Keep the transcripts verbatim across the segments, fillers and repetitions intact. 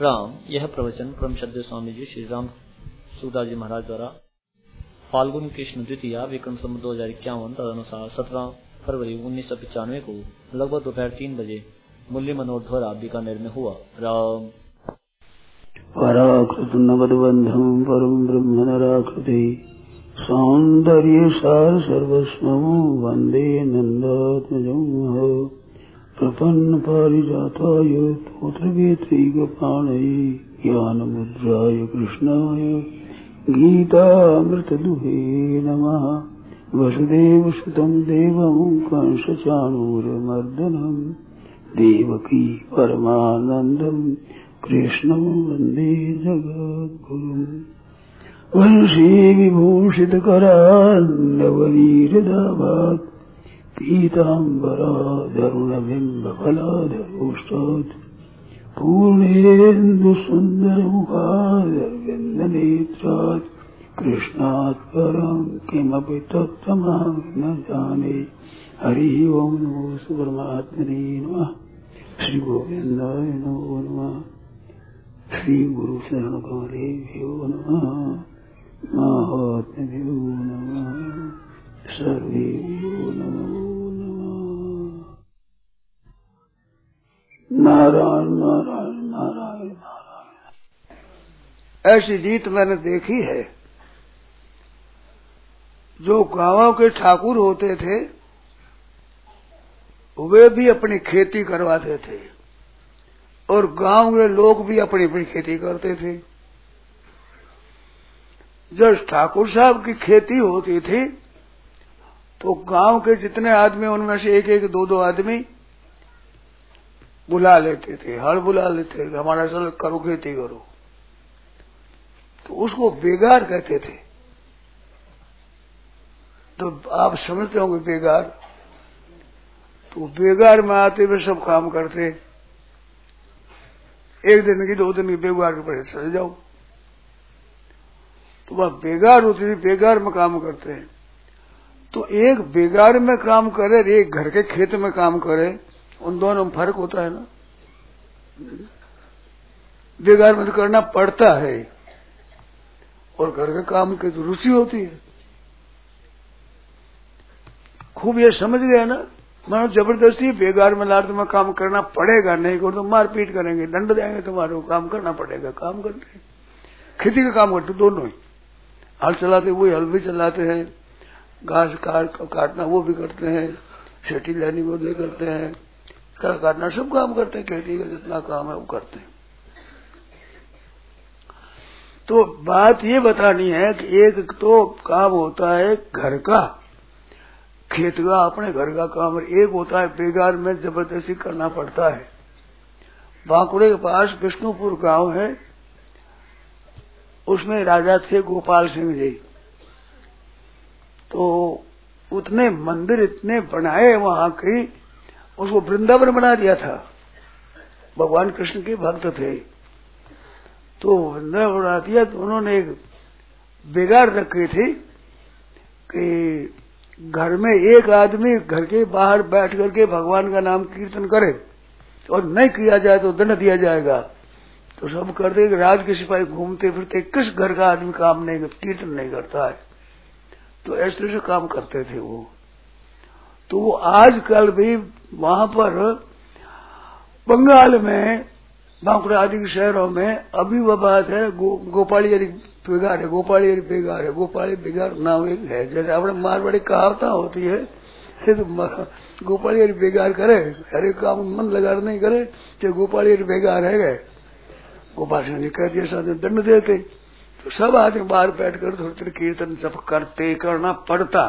राम। यह प्रवचन परम श्रद्धेय स्वामी जी श्री राम सूरदास जी महाराज द्वारा फाल्गुन कृष्ण द्वितीया विक्रम संवत दो हजार इक्यावन तदनुसार सत्रह फरवरी उन्नीस सौ पचानवे को लगभग दोपहर तीन बजे मुरली मनोहर द्वारा बीकानेर में हुआ। राम। पराकृत नवदबंधम परम ब्रह्म नराकृति सौंदर्य सार सर्वस्वं वंदे नंदात्मजं प्रपन्न पारिजाताय तोत्रवेत्रैकपाणये ज्ञानमुद्राय कृष्णाय गीतामृतदुहे नमः। वसुदेवसुतं देवं कंसचाणूरमर्दनं देवकी परमानन्दं कृष्णं वन्दे जगद्गुरुम्। वंशी विभूषितकरान्नवनीरदाभात् पीताम्बराधरुणबिम्बफलाधरोष्टात् पूर्णेन्दुसुन्दरमुखादरविन्दनेत्रात् कृष्णात् परं किमपि तत्त्वमहं न जाने। हरि ओं नमो परमात्मने नमः। श्री गोविन्दाय नमो नमः। श्री गुरु शरण कमलेभ्यो नमः। महात्म्यो नमः। सर्वेभ्यो नमो नमः। नारायण नारायण नारायण नारायण। ऐसी रीत मैंने देखी है। जो गांवों के ठाकुर होते थे वे भी अपनी खेती करवाते थे और गांव के लोग भी अपनी अपनी खेती करते थे। जब ठाकुर साहब की खेती होती थी तो गांव के जितने आदमी उनमें से एक एक दो दो आदमी बुला लेते थे, हर बुला लेते थे, हमारा चल करो खेती करो। तो उसको बेगार कहते थे। तो आप समझते होंगे बेगार। तो बेगार में आते हुए सब काम करते, एक दिन की दो दिन की बेगार के पहले चले जाओ। तो वह बेगार होती थी, बेगार में काम करते हैं। तो एक बेगार में काम करे और एक घर के खेत में काम करे, उन दोनों में फर्क होता है ना। बेगार में तो करना पड़ता है और घर के काम की तो रुचि होती है। खूब ये समझ गया ना। मानो जबरदस्ती बेगार में लाद में काम करना पड़ेगा, नहीं करो तो मार पीट करेंगे, दंड देंगे, तुम्हारे को काम करना पड़ेगा। काम करते हैं, खेती का काम करते दोनों ही। हल चलाते वही हल भी चलाते हैं, घास काट काटना वो भी करते हैं, सेठी लेनी वो भी करते हैं, कर काटना सब काम करते हैं। खेती का जितना काम है वो करते हैं। तो बात ये बतानी है कि एक तो काम होता है घर का, खेत का, अपने घर का काम, और एक होता है बेगार में जबरदस्ती करना पड़ता है। बांकुड़े के पास विष्णुपुर गांव है, उसमें राजा थे गोपाल सिंह जी। तो उतने मंदिर इतने बनाए वहां की, उसको वृंदावन बना दिया था। भगवान कृष्ण के भक्त थे तो वृंदावन बना दिया। तो उन्होंने एक बेगार रखी थी कि घर में एक आदमी घर के बाहर बैठ करके भगवान का नाम कीर्तन करे और नहीं किया जाए तो दंड दिया जाएगा। तो सब करते कि राज के सिपाही घूमते फिरते, किस घर का आदमी काम नहीं कीर्तन नहीं करता है। तो ऐसे से काम करते थे वो। तो वो आजकल भी वहां पर बंगाल में बांकुड़ा आदि के शहरों में अभी वह बात है। गो, गोपालियरी बेगार है, गोपालियरी बेगार है, गोपाली बेगार नाम एक है। जैसे अपने मारवाड़ी कहावता होती है, तो गोपालियरी बेगार करे, हर एक काम मन लगा नहीं करे, चाहे गोपालियरी बेगार है गए। गोपाल सिंह ने कह दिया, साथ दंड देते। तो सब आदमी बाहर बैठकर थोड़ी थोड़ी कीर्तन सब करते, करना पड़ता।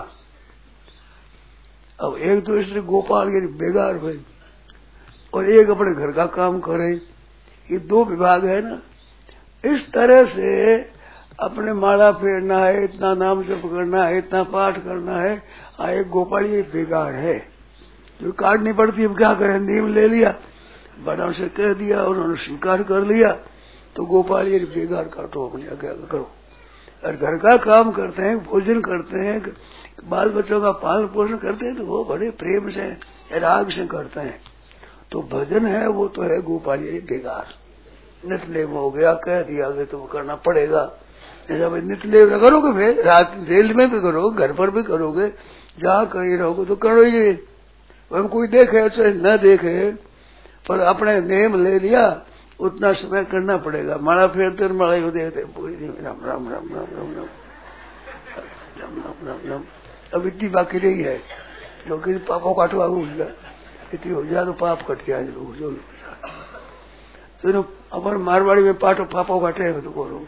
अब एक तो इसलिए गोपाल ये बेगार भाई और एक अपने घर का काम करे, ये दो विभाग है ना। इस तरह से अपने माला फेरना है, इतना नाम जप करना है, इतना पाठ करना है, आ एक गोपाल ये बेगार है जो काटनी पड़ती है। अब क्या करें, नीम ले लिया, बड़ा से कह दिया, उन्होंने स्वीकार कर लिया, तो गोपाल ये बेगार काटो, अपने क्या करो। और घर का काम करते हैं, भोजन करते हैं, बाल बच्चों का पालन पोषण करते हैं, तो वो बड़े प्रेम से राग से करते हैं। तो भजन है वो तो है गोपाल ये बेगार। नितनेम हो गया, कह दिया कि तुम करना पड़ेगा। जैसा भाई नितनेम करोगे, फिर रात रेल में भी करोगे, घर पर भी करोगे, जहाँ कहीं रहोगे तो करो ही। हम कोई देखे चाहे न देखे, पर अपने नेम ले लिया, उतना समय करना पड़ेगा। माला फेरते माला ही देखते पूरी दिन राम राम राम राम राम राम राम राम राम राम। अब इतनी बाकी नहीं है, क्योंकि पापों काटवा गया, इतनी हो जाए तो पाप कट गया। जो तो अपन मारवाड़ी में पाटो पापों काटे तो करो।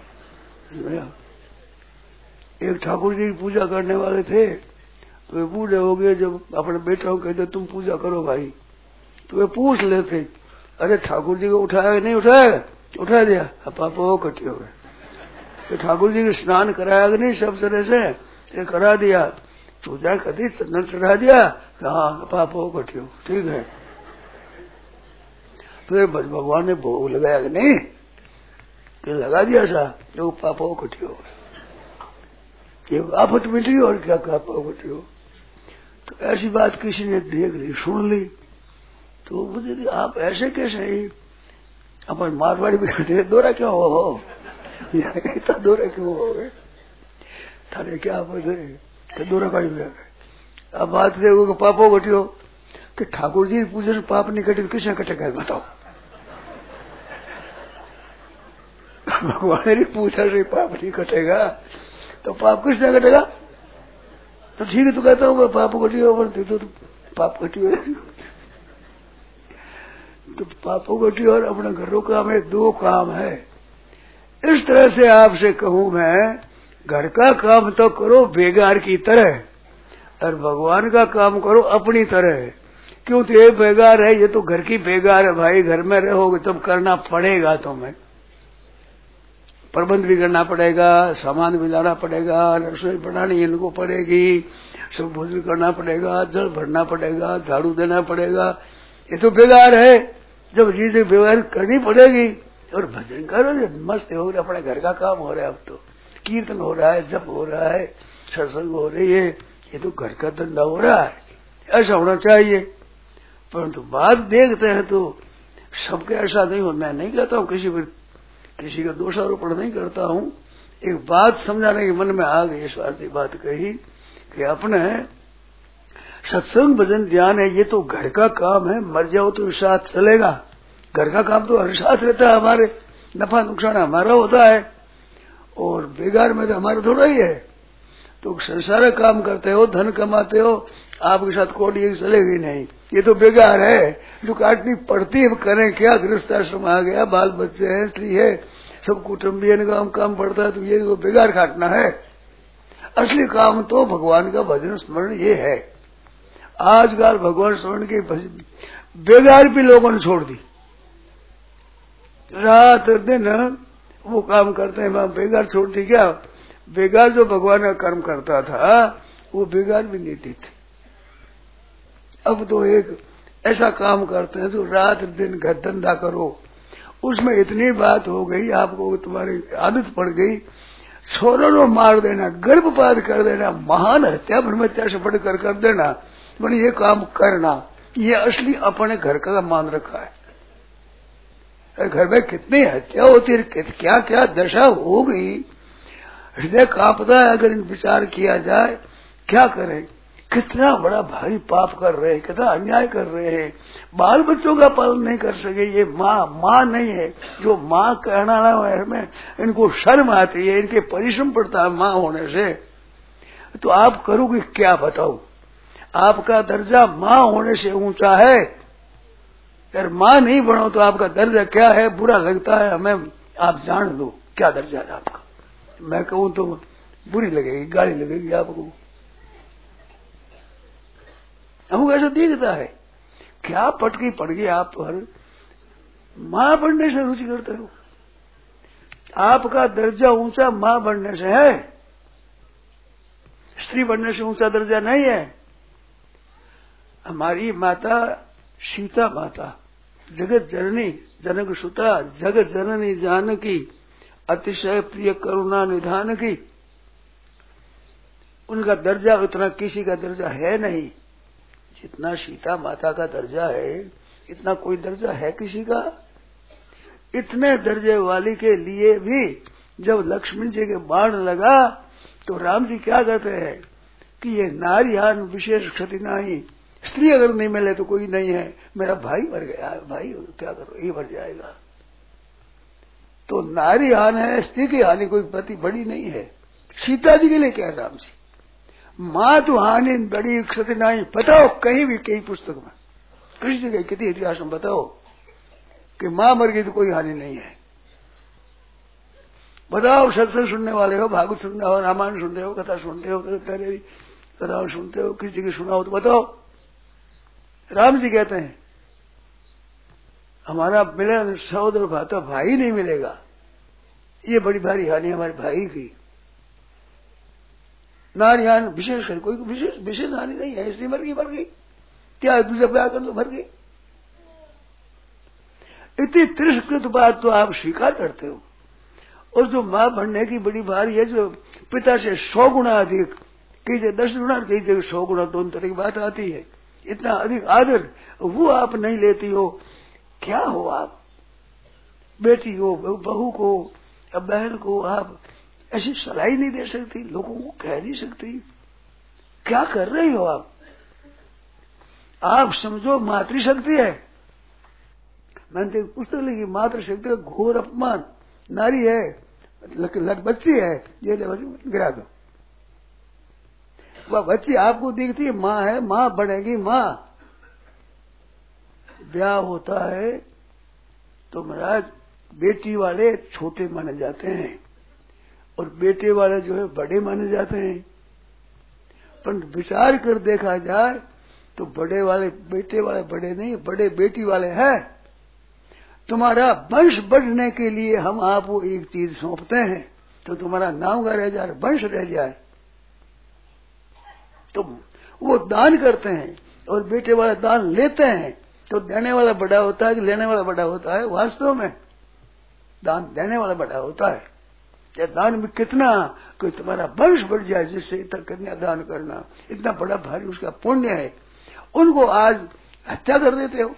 एक ठाकुर जी की पूजा करने वाले थे, तो वे बूढ़े हो गए, जब अपने बेटों को कहते तुम पूजा करो भाई, तो वे पूछ लेते, अरे ठाकुर जी को उठाया नहीं उठाया? उठा दिया, अब पापा कटे हो गए। तो ठाकुर जी को स्नान कराया कि नहीं सब तरह से? ये करा दिया। पूजा कभी चंदन चढ़ा दिया, हाँ पापा कटे हो, ठीक है। फिर भगवान ने भोग लगाया कि नहीं? कि लगा दिया सा, जो पापा कटे हो, आफत मिटी और क्या पापा कटे हो। तो ऐसी बात किसी ने देख ली, सुन ली, तो मुझे आप ऐसे कैसे? अपन मारवाड़ी में कहते दोरा क्यों हो, इतना दोरा क्यों हो गए? थाने क्या पता दोरा का ही। अब बात देखो कि पापो घटियो, कि ठाकुर जी पूजे से पाप नहीं कटे, किसने कटेगा बताओ? भगवान की पूजा से पाप नहीं कटेगा तो पाप किसने कटेगा? तो ठीक है, तो कहता हूँ पाप घटियो, तो पाप घटियो। तो पापों घटी और अपने घरों का में दो काम है। इस तरह से आपसे कहूं मैं, घर का काम तो करो बेगार की तरह, और भगवान का काम करो अपनी तरह। क्यों? तो ये बेगार है, ये तो घर की बेगार है भाई। घर में रहोगे तब करना पड़ेगा तुम्हें, प्रबंध भी करना पड़ेगा, सामान भी लाना पड़ेगा, रसोई बनानी इनको पड़ेगी, सब भोजन करना पड़ेगा, जल भरना पड़ेगा, झाड़ू देना पड़ेगा। ये तो बेगार है। जब चीजें व्यवहार करनी पड़ेगी, और भजन करो, मस्त हो रहा, अपने घर का काम हो रहा है। अब तो कीर्तन हो रहा है, जप हो रहा है, सत्संग हो रही है, ये तो घर का धंधा हो रहा है। ऐसा होना चाहिए। परंतु बात देखते हैं तो सबके ऐसा नहीं होता। मैं नहीं कहता हूँ किसी पर किसी का दोषारोपण नहीं करता हूँ। एक बात समझाने के मन में आ गई, इस वास्ते बात कही कि अपने सत्संग भजन ध्यान है, ये तो घर का काम है। मर जाओ तो साथ चलेगा। घर का काम तो हर साथ रहता है हमारे, नफा नुकसान हमारा होता है, और बेगार में तो हमारा थोड़ा ही है। तो संसार काम करते हो, धन कमाते हो, आपके साथ कोड़ी चलेगी नहीं, ये तो बेगार है। जो काटनी पड़ती है करें क्या? गृहस्थाश्रम आ गया, बाल बच्चे हैं, स्त्री है, सब कुटुंबी का काम पड़ता है, तो ये तो बेगार काटना है। असली काम तो भगवान का भजन स्मरण ये है। आजकल भगवान स्मरण के बेगार भी लोगों ने छोड़ दी। रात दिन वो काम करते हैं, वहां बेगार छोड़ दी क्या? बेगार जो भगवान का कर्म करता था वो बेगार भी नहीं थी। अब तो एक ऐसा काम करते हैं जो रात दिन घर धंधा करो, उसमें इतनी बात हो गई, आपको तुम्हारी आदत पड़ गई, छोरों को मार देना, गर्भपात कर देना, महान हत्या ब्रह्मत्या से बढ़कर कर देना, मैंने ये काम करना, ये असली अपने घर का मान रखा है। घर में कितनी हत्या होती है, क्या क्या दशा हो गई, हृदय कांपता है अगर इन विचार किया जाए। क्या करें? कितना बड़ा भारी पाप कर रहे हैं, कितना अन्याय कर रहे हैं। बाल बच्चों का पालन नहीं कर सके, ये माँ माँ नहीं है। जो माँ कहना है में इनको शर्म आती है, इनके परिश्रम पड़ता है माँ होने से। तो आप करोगे क्या बताओ? आपका दर्जा माँ होने से ऊंचा है। अगर माँ नहीं बनो तो आपका दर्जा क्या है? बुरा लगता है हमें, आप जान लो क्या दर्जा है आपका। मैं कहूँ तो बुरी लगेगी, गाली लगेगी आपको। हमको ऐसा दिखता है, क्या पटकी पड़ गई आप पर। माँ बनने से रुचि करते हो, आपका दर्जा ऊंचा माँ बनने से है, स्त्री बनने से ऊंचा दर्जा नहीं है। हमारी माता सीता माता, जगत जननी जनक सुता, जगत जननी जानकी, अतिशय प्रिय करुणा निधान की, उनका दर्जा उतना किसी का दर्जा है नहीं जितना सीता माता का दर्जा है। इतना कोई दर्जा है किसी का? इतने दर्जे वाली के लिए भी जब लक्ष्मण जी के बाण लगा तो राम जी क्या कहते हैं कि ये नारियान विशेष क्षति नहीं, स्त्री अगर नहीं मिले तो कोई नहीं है, मेरा भाई मर गया है, भाई क्या करो, ये मर जाएगा। तो नारी हानि है, स्त्री की हानि कोई प्रति बड़ी नहीं है। सीता जी के लिए क्या राम जी, माँ तो हानि बड़ी क्षति नहीं। बताओ कहीं भी कई पुस्तक में कृष्ण के कितने इतिहास में बताओ कि माँ मर गई तो कोई हानि नहीं है। बताओ, सत्संग सुनने वाले हो, भागवत सुनने हो, रामायण सुनते हो, कथा सुनते हो, तेरे कथा सुनते हो, किसी की सुना हो तो बताओ। राम जी कहते हैं हमारा मिलन सहोदर भाता भाई नहीं मिलेगा, ये बड़ी भारी हानि हमारे भाई की। नारी हानि विशेष है, कोई विशेष विशेष हानि नहीं है, इसलिए मर गई मर गई, क्या दूसरा ब्याह कर लो मर गई। इतनी तिरस्कृत बात तो आप स्वीकार करते हो। और जो मां बनने की बड़ी भारी है, जो पिता से सौ गुना अधिक, कई जगह दस गुना, कई जगह सौ गुना, दोनों तरह की बात आती है, इतना अधिक आदर वो आप नहीं लेती हो। क्या हो आप, बेटी हो, बहू को या बहन को आप ऐसी सलाह नहीं दे सकती, लोगों को कह नहीं सकती, क्या कर रही हो आप? आप समझो मातृशक्ति है, मैंने पुस्तक लिखी, मातृशक्ति का घोर अपमान। नारी है, लट बच्ची है, ये गिरा दो। वह बच्ची आपको दिखती है माँ है, माँ बनेगी माँ। ब्याह होता है तो महाराज बेटी वाले छोटे माने जाते हैं और बेटे वाले जो है बड़े माने जाते हैं। पर विचार कर देखा जाए तो बड़े वाले बेटे वाले बड़े नहीं, बड़े बेटी वाले हैं। तुम्हारा वंश बढ़ने के लिए हम आपको एक चीज सौंपते हैं तो तुम्हारा नाम का रह जाए, वंश रह जाए, तो वो दान करते हैं। और बेटे वाला दान लेते हैं तो देने वाला बड़ा होता है कि लेने वाला बड़ा होता है? वास्तव में दान देने वाला बड़ा होता है। या दान में कितना कोई तुम्हारा वंश बढ़ जाए, जिससे इतना कन्या दान करना इतना बड़ा भारी उसका पुण्य है, उनको आज हत्या कर देते हो।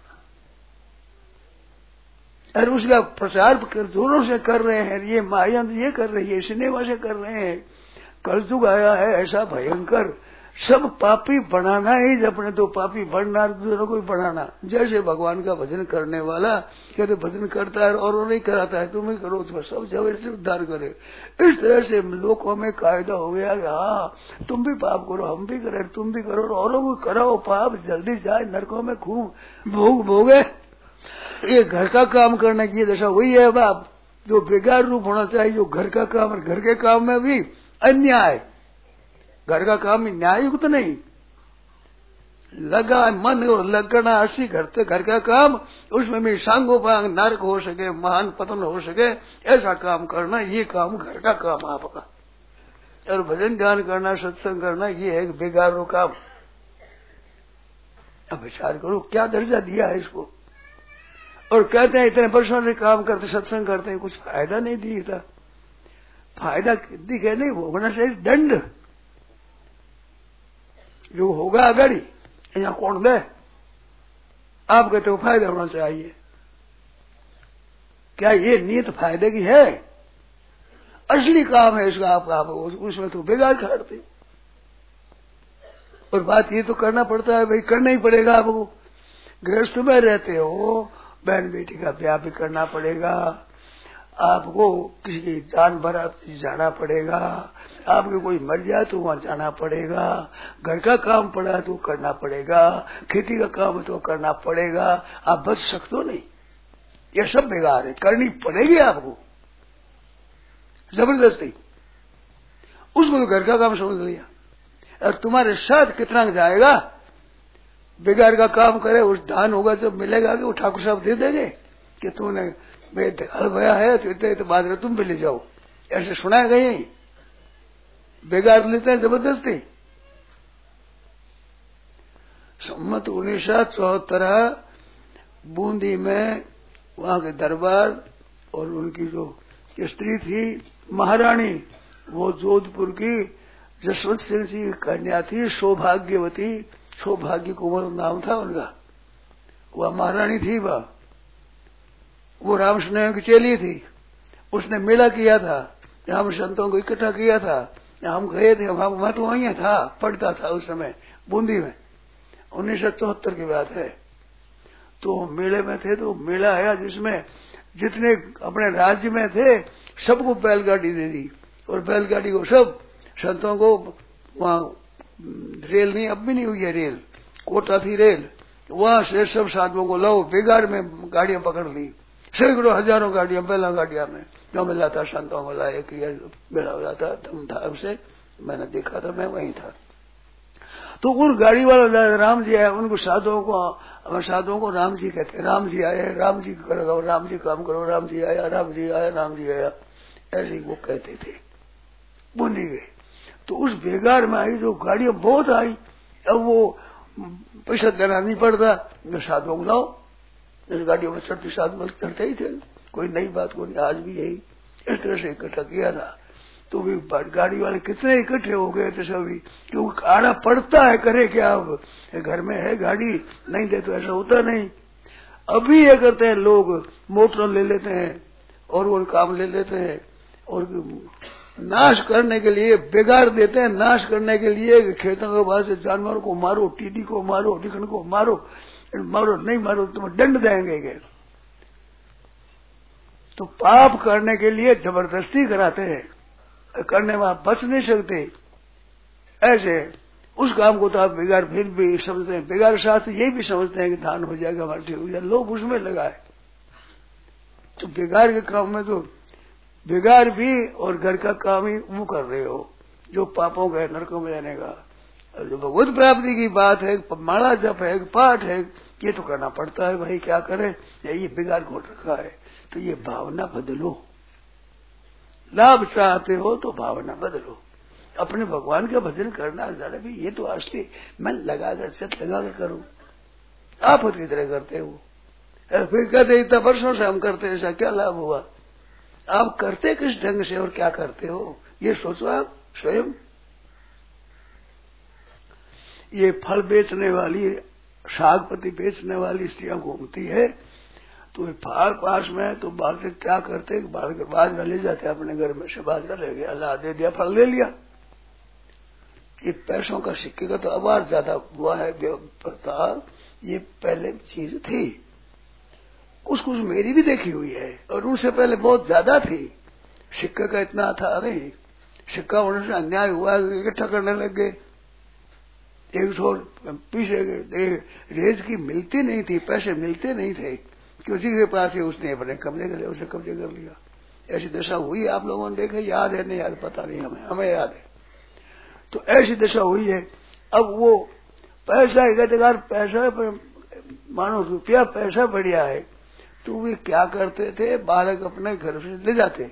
और उसका प्रचार जोरों से कर रहे हैं, ये माया ये कर रही है, सिनेमा से कर रहे हैं। कलयुग आया है ऐसा भयंकर, सब पापी बनाना ही, अपने तो पापी बनना, दूसरों को भी बनाना। जैसे भगवान का भजन करने वाला कहते भजन करता है और नहीं कराता है, तुम ही करो तो सब जगह से उद्धार करे। इस तरह से लोगों में कायदा हो गया कि हाँ तुम भी पाप करो, हम भी करें, तुम भी करो, औरों को कराओ पाप, जल्दी जाए नरकों में खूब भोग भोगे। ये घर का काम करने की दशा वही है बाप, जो बेकार रूप होना चाहिए, जो घर का काम, और घर के काम में भी अन्याय। घर का काम न्यायुक्त नहीं, लगा मन और लगना अस्सी घर से घर का काम, उसमें भी सांगोपांग नरक हो सके, महान पतन हो सके, ऐसा काम करना, ये काम घर का काम आपका। और भजन ध्यान करना, सत्संग करना, ये है बेगारो काम। अब विचार करो क्या दर्जा दिया है इसको। और कहते हैं इतने वर्षों से काम करते, सत्संग करते हैं, कुछ फायदा नहीं दिखता। फायदा दिखे नहीं, वो होना चाहिए दंड, जो होगा अगाड़ी यहाँ कौन दे। आप कहते हो फायदा होना चाहिए, क्या ये नीयत फायदे की है? असली काम है इसका आपका, आप उसमें तो बेकार करते। और बात ये तो करना पड़ता है भाई, करना ही पड़ेगा। आपको गृहस्थ में रहते हो, बहन बेटी का ब्याह भी करना पड़ेगा, आपको किसी की जान बारात जाना पड़ेगा, आपके कोई मर जाए तो वहां जाना पड़ेगा, घर का काम पड़ा तो करना पड़ेगा, खेती का काम तो करना पड़ेगा। आप बच सकते हो नहीं, ये सब बेकार है, करनी पड़ेगी आपको जबरदस्ती। उसको तो घर का काम समझ लिया, और तुम्हारे साथ कितना जाएगा, बेकार का काम करे, उस दान होगा जब मिलेगा कि वो ठाकुर साहब दे देंगे कि तूने हल भया है तो इतने तो बाद में तुम भी ले जाओ, ऐसे सुनाया गया ही। बेकार लेते हैं जबरदस्ती। सम्मत उन्नीस सौ चौहत्तर बूंदी में वहां के दरबार और उनकी जो स्त्री थी महारानी, वो जोधपुर की जसवंत सिंह जी की कन्या थी, सौभाग्यवती, सौभाग्य कुंवर नाम था उनका, वह महारानी थी। वह वो राम स्नेह की चेली थी, उसने मेला किया था, हम संतों को इकट्ठा किया था, हम गए थे, हम मैं तो वहीं था, पढ़ता था उस समय बूंदी में, उन्नीस सौ चौहत्तर की बात है। तो मेले में थे, तो मेला आया जिसमें जितने अपने राज्य में थे सबको बैलगाड़ी दे दी, और बैलगाड़ी को सब संतों को वहाँ रेल नहीं, अब भी नहीं हुई है रेल, कोटा थी रेल, वहां से सब साधुओं को लाओ, बेगार में गाड़ियां पकड़ ली, सैकड़ों हजारों गाड़ियां बैला गाड़ियां में जो मिला था, संतों को लाए कि बेला हो रहा था, तुम था उसे मैंने देखा था, मैं वहीं था। तो उन गाड़ी वाला राम जी आए, उनको साधुओं को साधुओं को राम जी कहते, राम जी आए, राम जी करो, राम जी काम करो, राम जी आया, राम जी आया, राम जी आया, ऐसे वो कहते थे। बूंदी गए तो उस बेगार में आई जो गाड़ियां बहुत आई, अब वो पैसा देना नहीं पड़ता, साधुओं को लाओ, इस गाड़ियों में चढ़ते साधु चढ़ते ही थे, कोई नई बात को नहीं, आज भी यही इस तरह से इकट्ठा किया था। तो भी गाड़ी वाले कितने इकट्ठे हो गए थे सभी, क्योंकि आड़ा पड़ता है, करे क्या, अब घर में है गाड़ी, नहीं दे तो ऐसा होता नहीं। अभी ये करते हैं लोग, मोटर ले लेते हैं और वो काम ले लेते हैं, और नाश करने के लिए बिगाड़ देते हैं, नाश करने के लिए खेतों के बाद से जानवरों को मारो, टीडी को मारो, डिकन को मारो, मारो नहीं मारो तुम्हें दंड देंगे। तो पाप करने के लिए जबरदस्ती कराते हैं, करने में आप बच नहीं सकते। ऐसे उस काम को तो आप बिगाड़ फिर भी समझते हैं, बिगाड़ साथ ये भी समझते हैं कि धान हो जाएगा, हमारा ठीक हो जाएगा, लोग उसमें लगाए। तो बिगाड़ के काम में तो बिगाड़ भी और घर का काम ही वो कर रहे हो, जो पापों का नरकों में जाने का। जो भगवत प्राप्ति की बात है, माला जप है, पाठ है, ये तो करना पड़ता है भाई, क्या करे, ये बिगाड़ घोट रखा है। तो ये भावना बदलो, लाभ चाहते हो तो भावना बदलो, अपने भगवान का भजन करना जरा भी, ये तो असली मन लगाकर चित लगाकर करो, आप की तरह करते हो। फिर कहते इतना वर्षों से हम करते, ऐसा क्या लाभ हुआ, आप करते किस ढंग से और क्या करते हो, ये सोचो आप स्वयं। ये फल बेचने वाली, सागपति बेचने वाली स्त्रियां घूमती है, तो फाड़ पास में तो बाहर से क्या करते, बाजरा ले जाते अपने घर में से, बाजरा ले गया, अल्लाह दे दिया, फल ले लिया। ये पैसों का सिक्के का तो आवाज ज्यादा हुआ है प्रथा, ये पहले चीज थी, कुछ कुछ मेरी भी देखी हुई है, और उनसे पहले बहुत ज्यादा थी, सिक्के का इतना था नहीं, सिक्का होने से अन्याय हुआ, इकट्ठा करने लग गए, एक सौ पीछे रेज की मिलती नहीं थी, पैसे मिलते नहीं थे, कि उसी के पास ही उसने अपने कब्जे कर लिया, उसे कब्जे कर लिया। ऐसी दशा हुई, आप लोगों ने देखा, याद है नहीं याद पता नहीं, हमें हमें याद है। तो ऐसी दशा हुई है। अब वो पैसा इकट्ठा, पैसा मानो रुपया पैसा बढ़िया है, तो वे क्या करते थे, बालक अपने घर से ले जाते।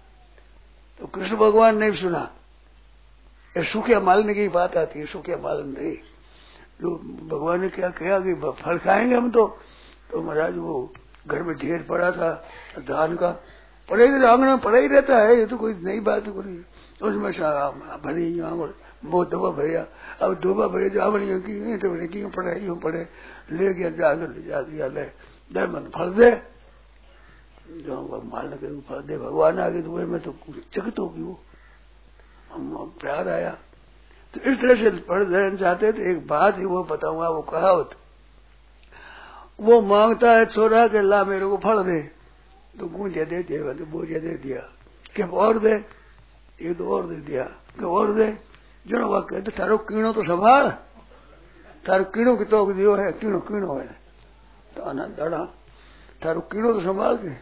तो कृष्ण भगवान ने सुना, ये सूखे मालने की बात आती है, सूखे मालन नहीं, जो भगवान ने क्या कहा कि फल खाएंगे हम, तो तो महाराज वो घर में ढेर पड़ा था धान का, पड़े आंगन में पड़ा ही रहता है, ये तो कोई नई बात नहीं, उसमें भरी बहुत दबा भरिया, अब दोबा भरे जावड़ियों की तो बड़े क्यों पड़े, यूं पड़े, ले गया जाकर ले जा दिया, ले दे मन फल दे, जो मालने के फल दे, भगवान आगे तो में तो चकित होगी वो, हम प्यार आया। तो इस तरह से पढ़ देना चाहते थे। एक बात ही वो बताऊंगा, वो कहावत, वो मांगता है छोरा के ला मेरे को फल दे, तो गूंजा दे दिया, तो बोरिया दे दिया, क्या और दे, ये तो और दे दिया, क्या और दे, जो वह कहते थारो कीणो तो संभाल, थारो कीणो की तो दियो है, कीणो कीणो है, तो आनंद दाड़ा, थारो कीणो तो संभाल के,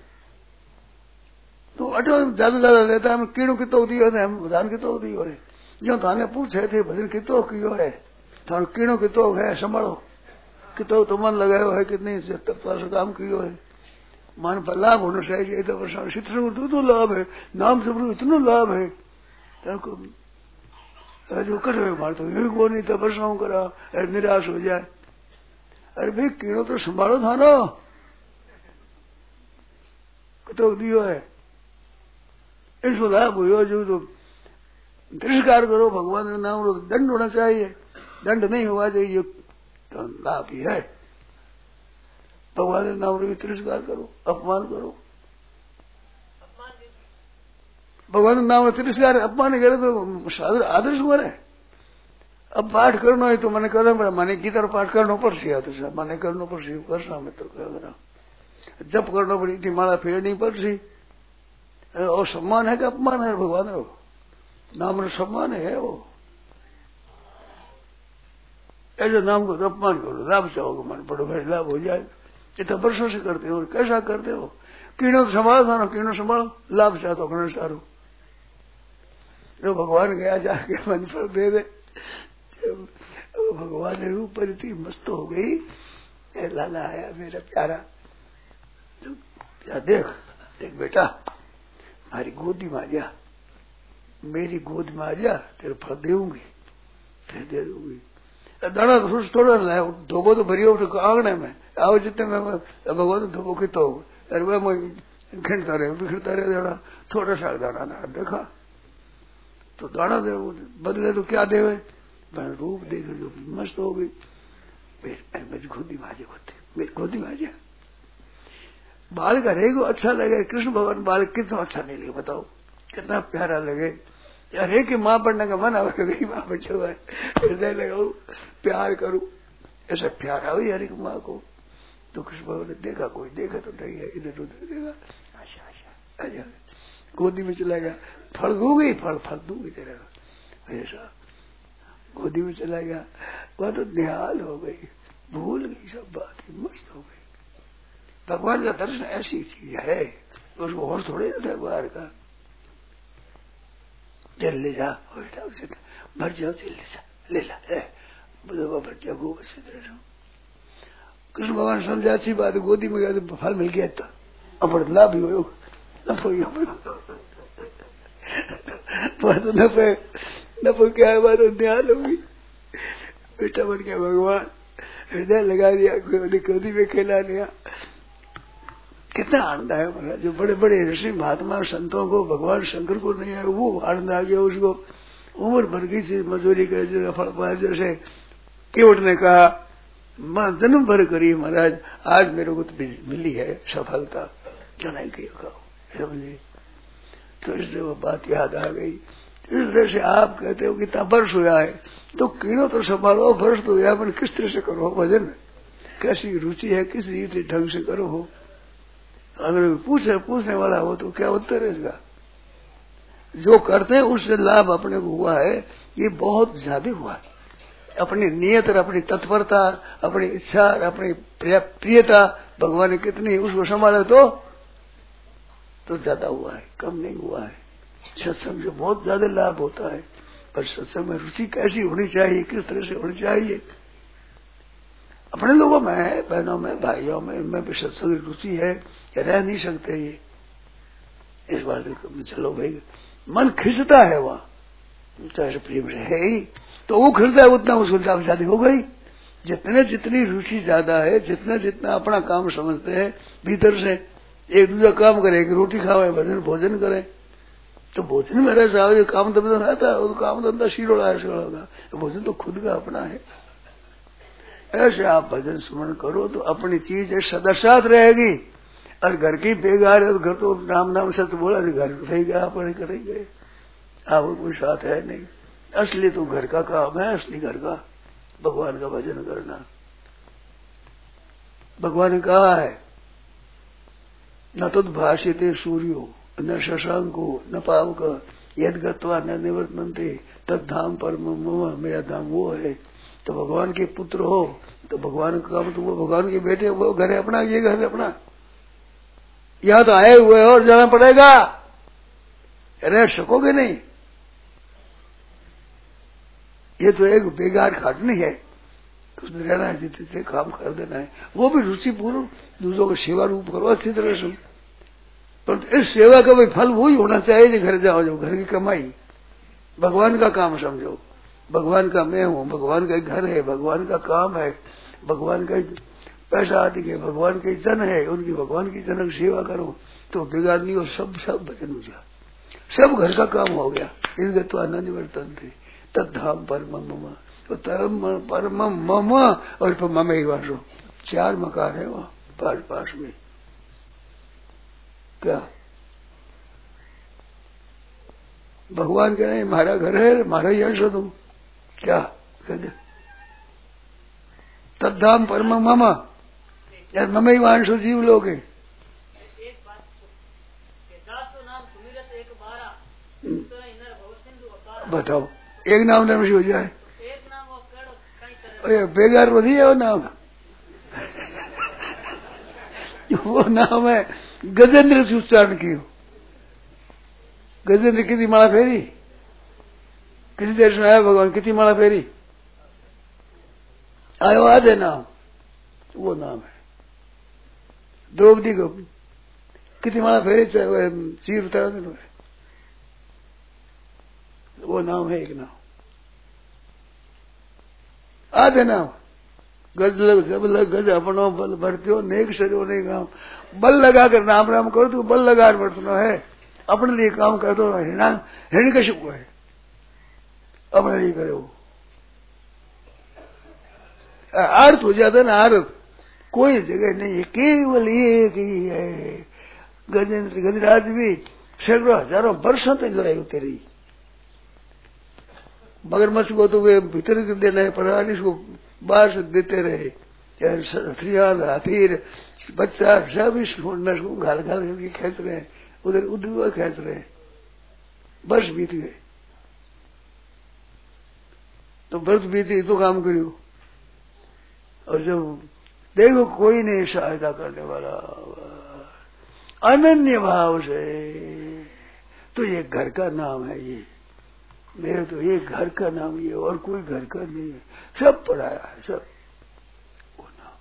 तो अटो ज्यादा ज्यादा लेता है, हम कीणो की तो दियो है, हम भजन की तो दियो है, जो थाने पूछे थे भजन की तो कियो है, थारो कीणो की तो है, संभालो कि तो तो मन लगायो है, कितनी से काम कियो है, मन पर लाभ होना चाहिए, तो शिक्षण को तो लाभ है, नाम सब इतना लाभ है, जो कर मार तो यही को नहीं तो वर्षाओं करा, अरे निराश हो जाए, अरे भाई कीड़ो तो संभालो था ना, तो दियो है, इसको लाभ हुआ, जो तो तिरस्कार करो भगवान का नाम, दंड होना चाहिए, दंड नहीं हुआ चाहिए तो लाभ ही है, भगवान के नाम भी तिरस्कार करो, अपमान करो, भगवान नाम तिरस्कार अपमान करे तो आदर्श हुआ है। अब पाठ करना है तो मैंने करना मैंने गीता पाठ करना पड़े तो मैंने करना पड़े करना मित्र करा जप करना पड़ी थी माला फेरनी पड़सी और सम्मान है कि अपमान है भगवान रो नाम रो सम्मान है वो ऐसे नाम को तो अपमान करो लाभ चाहोगे मन पड़ो भाई लाभ हो जाए इतना वर्षों से करते हो कैसा करते हो कीड़ों संभालो था कीड़ों संभालो लाभ चाहते हो करना सारू जो भगवान गया जाके मन पर दे दे भगवान ने रूप पर इतनी मस्त हो गई लाला आया मेरा प्यारा या देख देख बेटा हमारी गोदी में आ जा मेरी गोद में आ जा तेरे फल देऊंगी फिर दे दूंगी दाना तो थोड़ा लाया धोबो तो भरी हो आंगने में आओ जितने में भगवान धोबो कितो अरे वह घिरता रहे बिखरता रहे दाना थोड़ा सा दाना दाना देखा तो दाना दे बदले तो क्या देवे मैंने रूप देखे जो मस्त हो गई मेरी गोदी में आ जा मेरी गोदी में आ जा बाल का रहेगो अच्छा लगे कृष्ण भगवान बाल कितना अच्छा नहीं लगे बताओ कितना प्यारा लगे हरे की माँ पढ़ने का मन आवे मेरी माँ बच्चों है हृदय लगाऊ प्यार करूं ऐसा प्यार हुई हरे की माँ को तो कृष्ण भगवान ने देखा कोई देखा तो नहीं है इधर उधर देखा आशा आशा आजा गोदी में चला गया फल दूंगी फल फल दूंगी तेरा ऐसा गोदी में चला गया वह तो निहाल हो गई भूल गई सब बात मस्त हो गई भगवान का दर्शन ऐसी चीज है उसको और थोड़े जाता है बाहर का जल ले जा बेटा उसे भर जाओ जल ले जा ले ला बुधवा भर जा गोबर से कृष्ण भगवान समझा अच्छी बात गोदी में गया तो फल मिल गया तो अब लाभ ही हो नफो ही बात नफे नफो क्या है बात ध्यान होगी बेटा बन गया भगवान हृदय लगा दिया गोदी में खेला दिया कितना आनंद आया महाराज जो बड़े बड़े ऋषि महात्मा संतों को भगवान शंकर को नहीं आया वो आनंद आ गया उसको उम्र भर की चीज मजूरी करे जगह फल पाए जैसे केवट ने कहा मां जन्म भर करी महाराज आज मेरे को तो मिली है सफलता नहीं किया समझे तो इसलिए वो बात याद आ गई इस तरह से आप कहते हो कि इतना वर्ष हुआ है तो कीड़ों तो संभालो वर्ष तो या किस तरह से करो भजन कैसी रुचि है किस रीति ढंग से करो हो अगर पूछे पूछने वाला हो तो क्या उत्तर है इसका जो करते हैं उससे लाभ अपने को हुआ है ये बहुत ज्यादा हुआ है अपनी नियत और अपनी तत्परता अपनी इच्छा और अपनी प्रियता भगवान ने कितनी उसको संभाले तो तो ज्यादा हुआ है कम नहीं हुआ है सत्संग से बहुत ज्यादा लाभ होता है पर सत्संग में रुचि कैसी होनी चाहिए किस तरह से होनी चाहिए अपने लोगों में बहनों में भाइयों में इनमें भी सत्संग की रुचि है रह नहीं सकते ये इस बात में चलो भाई मन खिंचता है वहाँ चाहे प्रेम से है ही तो वो खिलता है उतना उसको शादी हो गई जितने जितनी रुचि ज्यादा है जितना जितना अपना काम समझते हैं भीतर से एक दूसरा काम करे कि रोटी खावे भजन भोजन करे तो भोजन में रह जाओ काम धंधा रहता है और काम धंधा शिरोड़ा है शिरोड़ा भोजन तो खुद का अपना है ऐसे आप भजन स्मरण करो तो अपनी चीज सदा साथ रहेगी और घर की बेगार है तो घर तो नाम नाम सत्य बोला घर रह गया अपने कर गए आप कोई साथ है नहीं असली तो घर का काम है असली घर का भगवान का भजन करना भगवान ने कहा है न तद्भाषिते सूर्यो न शशांको न पावक यद गत्वा न निवर्तन्ते तद धाम परम मम मेरा धाम वो है तो भगवान के पुत्र हो तो भगवान का काम तो वो भगवान के बेटे वो घर है अपना ये घर है अपना यहाँ तो आए हुए हैं और जाना पड़ेगा रह सकोगे नहीं ये तो एक बेगार खाटनी है उसमें रहना है जितने काम कर देना है वो भी रुचि पूर्व दूसरों को सेवा रूप करो अच्छी तरह से पर इस सेवा का भी फल वही होना चाहिए जो घर जाओ जो घर की कमाई भगवान का काम समझो भगवान का मैं हूँ भगवान का घर है भगवान का काम है भगवान का पैसा आदि के भगवान के जन है उनकी भगवान की जनक सेवा करो तो बिगाड़ नहीं और सब सब भजन हो जा सब घर का काम हो गया इनके तो आनंद वर्तन थे तद्धाम परम मम तो परम मम और मम ही वासो चार मकान है वहाँ पास पास में क्या भगवान कह रहे हैं हमारा घर है, हमारा ही अंश हो तुम, क्या कहते तद्धाम परम मम, यार मम ही वांशो जीव लोग है। बताओ एक नाम नमशी हो जाए, बेगार वो नहीं है वो नाम। वो नाम है गजेंद्र से उच्चारण की। गजेंद्र कितनी माला फेरी, कितनी देर से आया भगवान, कितनी माला फेरी आयो, आधे नाम वो नाम है। द्रौपदी को कितनी माला फेरी, चाहे चीर उतारा दे, वो नाम है एक नाम, आधे नाम। गज लग जब लग गज अपनो बल भरते हो, नेक शरीर नहीं काम, बल लगा कर नाम राम करो तो बल लगा बरतना है, अपने लिए काम कर दो। हिरण का शुक्र है, अपने लिए करे वो अर्थ हो जाता है ना। अर्थ कोई जगह नहीं है, केवल एक ही है। गजेंद्र गजराज भी सैकड़ों हजारों वर्षों तक लड़ाई होती रही। मगरमच्छ को तो वे भीतर देना है, पर को बाहर से देते रहे, चाहे हथियार हाथी बच्चा सब इस घाल घाल करके खेच रहे हैं, उधर उधर खेच रहे हैं, वर्ष बीत गए। तो व्रत बीती तो काम करियो, और जब देखो कोई नहीं सहायता करने वाला अनन्य भाव से, तो ये घर का नाम है। ये मेरे तो ये घर का नाम, ये और कोई घर का नहीं है, सब पढ़ाया है, सब वो नाम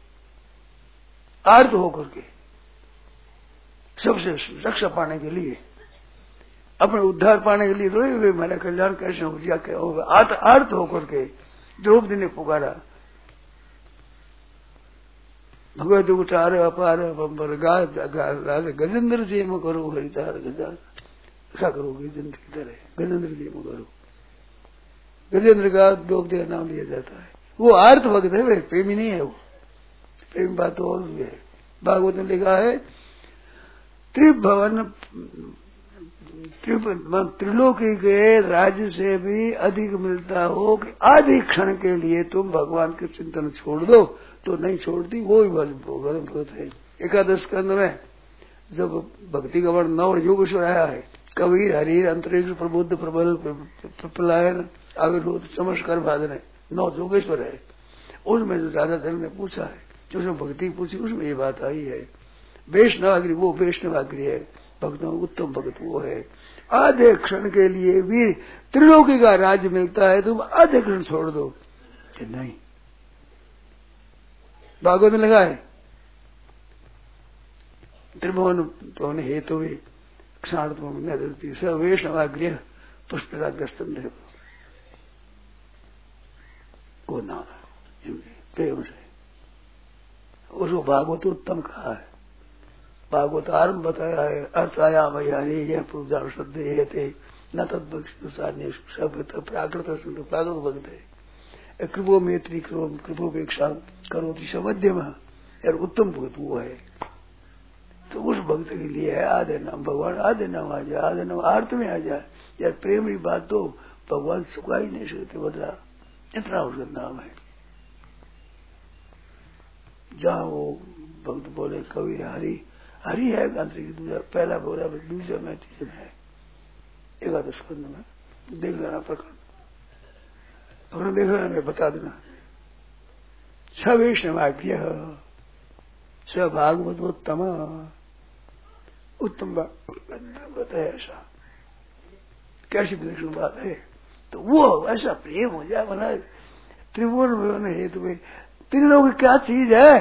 आर्त होकर के सबसे रक्षा पाने के लिए, अपने उद्धार पाने के लिए, तो मेरा कल्याण कैसे हो जाए, क्या होगा, आर्त होकर के द्रौपदी ने पुकारा, भगवत उठार अपार बंबर गा गजेंद्र जी में करो हरितार गजा, क्या करोगे जिंदगी तरह, गजेंद्र जी में करो। गजेंद्र का द्रौपदी का नाम लिया जाता है। वो आर्थ भक्त है, वे प्रेमी नहीं है। वो प्रेम बात और भी है। भागवत में लिखा है त्रिभुवन त्रिलोकी के राज्य से भी अधिक मिलता हो कि आधे क्षण के लिए तुम भगवान के चिंतन छोड़ दो, तो नहीं छोड़ती, वो ही भगवत है। एकादश स्कंद में जब भक्ति का वर्ण नव योगेश्वर आया है, कबीर हरीर अंतरिक्ष प्रबुद्ध प्रबल प्रपलायन आविर्भूत चमत्कार भाजन, नौ योगेश्वर है। उसमें जो राजा जनक ने पूछा है, जो उसमें भक्ति पूछी, उसमें ये बात आई है। वैष्णवाग्री वो वैष्णवाग्री है, भक्तों उत्तम भक्त वो है। आधे क्षण के लिए भी त्रिलोकी का राज्य मिलता है, तुम आधे क्षण छोड़ दो कि नहीं। भागवत में लगा है त्रिभुवन तो हेतु क्षण स वैष्णवाग्रह पुष्पराग्रस्तन, वो नाम है प्रेम से। उसको भागवत उत्तम कहा है। भागवत आरंभ बताया है, अर्थाया मयानी यह पूजा श्रद्धे थे न तद प्राकृत प्राकृत भक्त है। कृपो मैत्री कृपोपेक्षा करो मध्यम यार उत्तम भक्त वो है। तो उस भक्त के लिए है आधे नाम भगवान, आधे नाम आ जाए, आधे नाम आर्त में आ जाए यार। प्रेम की बात तो भगवान सुखा ही नहीं सकते, बदला इतना उसका नाम है। जहाँ वो भक्त बोले कवि हरि हरि है, दूसरा पहला बोला दूसरा में तीसरे में है, एकादश स्कंद में देख लेना प्रकरण, प्रकरण देख लेना, बता देना। छ वैष्णवाग्र्य स भागवतोत्तम, उत्तम बताया ऐसा। कैसी विलक्षण बात है। तो वो ऐसा प्रेम हो जाए, बना त्रिभुवन हेतु में त्रिलोक क्या चीज है।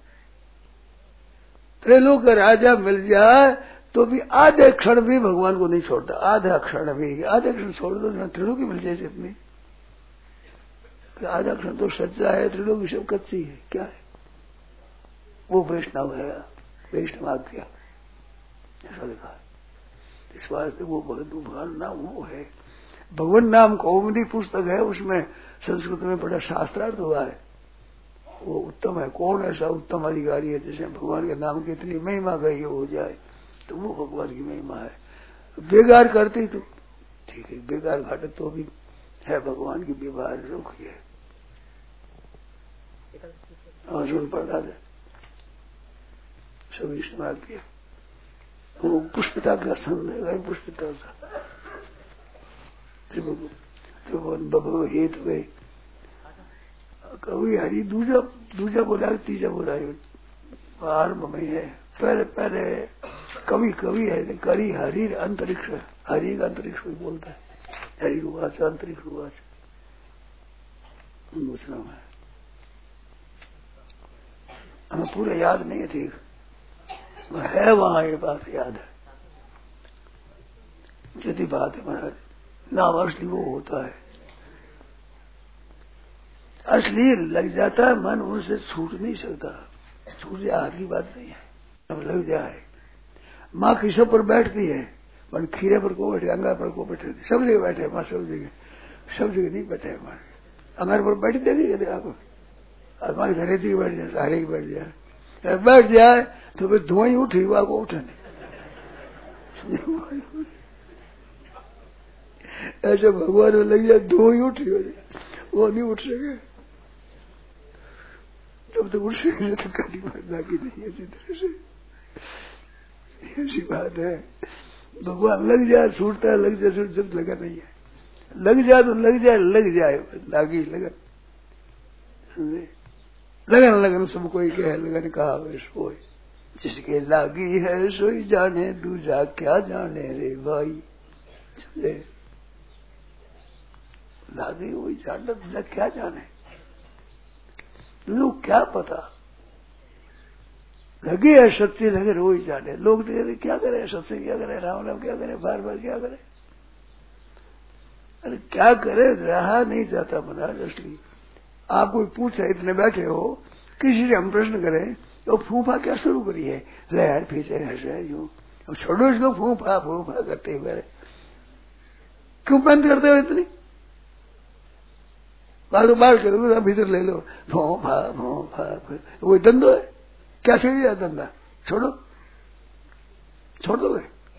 त्रिलोक का राजा मिल जाए तो भी आधे क्षण भी भगवान को नहीं छोड़ता, आधा क्षण भी, आधे क्षण छोड़ दो त्रिलोकी मिल जाए इतनी। आधा क्षण तो सच्चा है, त्रिलोकी सब कच्ची है, क्या है वो वैष्णव है, वैष्णवाज्ञा ऐसा लिखा है। इस वास्ते वो भगवान नाम वो है। भगवान नाम कौमुदी पुस्तक है, उसमें संस्कृत में बड़ा शास्त्रार्थ हुआ है, वो उत्तम है। कौन ऐसा उत्तम अधिकारी है जिसे भगवान के नाम की इतनी महिमा गई हो जाए, तो वो भगवान की महिमा है। बेगार करती तो ठीक है, बेकार घाटे तो भी है भगवान की व्यवहार रुखी है। अर्जुन पढ़ा दे सब इस्तेमाल किया, वो पुष्पिता का संदेह पुष्पिता का त्रिभुवन बभो हेत गए कवि हरि दूजा दूजा बोला तीजा बोला आरंभ में है। पहले पहले कवि कवि है, करी हरि अंतरिक्ष, हरि का अंतरिक्ष कोई बोलता है, हरि रुवाच अंतरिक्ष रुवाच दूसरा में हमें पूरा याद नहीं है, ठीक है वहां ये बात याद है, यदि बात है महाराज नाम असली वो होता है, असली लग जाता है मन उनसे छूट नहीं सकता, छूट जाए हाथ की बात नहीं है, अब लग जाए। माँ किसों पर बैठती है, मन खीरे पर को बैठे, अंगार पर को बैठे, सब जगह बैठे माँ, सब जगह सब जगह नहीं बैठे माँ, अंगार पर बैठ देगी यदि आप हमारे घरे से बैठ जाए, सारे ही बैठ जाए, बैठ जाए तो फिर धुआं ही उठी हुआ को उठे ऐसे भगवान में लग जाए धुआं ही उठी हो जाए, वो नहीं उठ सके, जब तक उठ सके तो कभी मरना की नहीं, ऐसी तरह से ऐसी बात है। भगवान लग जाए छूटता है, लग जाए छूट, जब लगा नहीं है, लग जाए तो लग जाए, लग जाए लागी लगन, लगन लगन सब कोई कहे, लगन कहा वे सोई, जिसके लागी है सोई जाने, दूजा क्या जाने रे भाई, समझे लागी वही जाने, दूजा क्या जाने, लोग क्या पता, लगे है सत्य लगे रोई जाने, लोग तो क्या करे सत्य क्या करे, राम राम क्या करे, बार बार क्या करे, अरे क्या करे, रहा नहीं जाता महाराज असली। आप कोई पूछे इतने बैठे हो, किसी से हम प्रश्न करें तो फूफा क्या शुरू करी है, लहर पीछे हंसे यूं, अब छोड़ो इसको फूफा फूफा करते हुए, क्यों बंद करते हो इतनी बार बार करो, भीतर ले लो फूफा फूफा, वो धंधो है क्या, छोड़ दिया धंधा, छोड़ो छोड़ दो।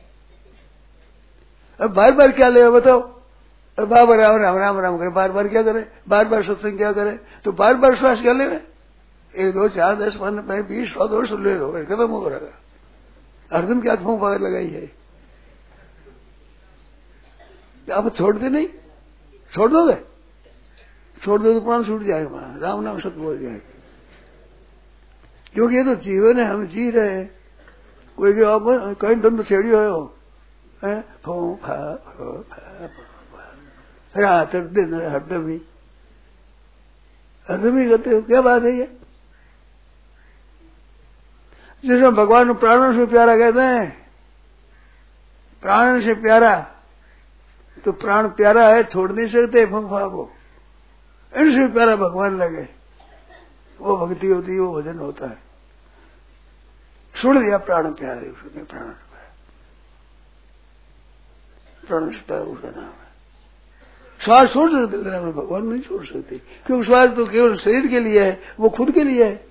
अब बार बार क्या ले बताओ, अब बार बार राम राम राम राम करे, बार बार क्या करे, बार बार सत्संग क्या करे, तो बार बार श्वास क्या ले, एक दो चार दस पंद्रह बीस सौ दो सौ ले लो, खत्म हो रहेगा, हरदम क्या फूंक पाकर लगाई है, आप छोड़ दे नहीं, छोड़ दोगे, छोड़ दो तो प्राण छूट जाएगा वहां, राम नाम सत्य बोल जाएगा, क्योंकि ये तो जीवन है, हम जी रहे हैं, कोई कहीं दंड छेड़ी हो फो फा फो फा रात दिन हरदम ही हरदम ही करते हो, क्या बात है ये, जिसमें भगवान प्राणों से प्यारा कहते हैं, प्राण से प्यारा, तो प्राण प्यारा है, छोड़ नहीं सकते फंफा को, इनसे प्यारा भगवान लगे, वो भक्ति होती है, वो भजन होता है, छोड़ दिया प्राण प्यारे, उसने प्राण प्राण से प्यारा उसका नाम है। श्वास छोड़ सकते भगवान नहीं छोड़ सकते, क्योंकि श्वास तो केवल शरीर के लिए है, वो खुद के लिए है,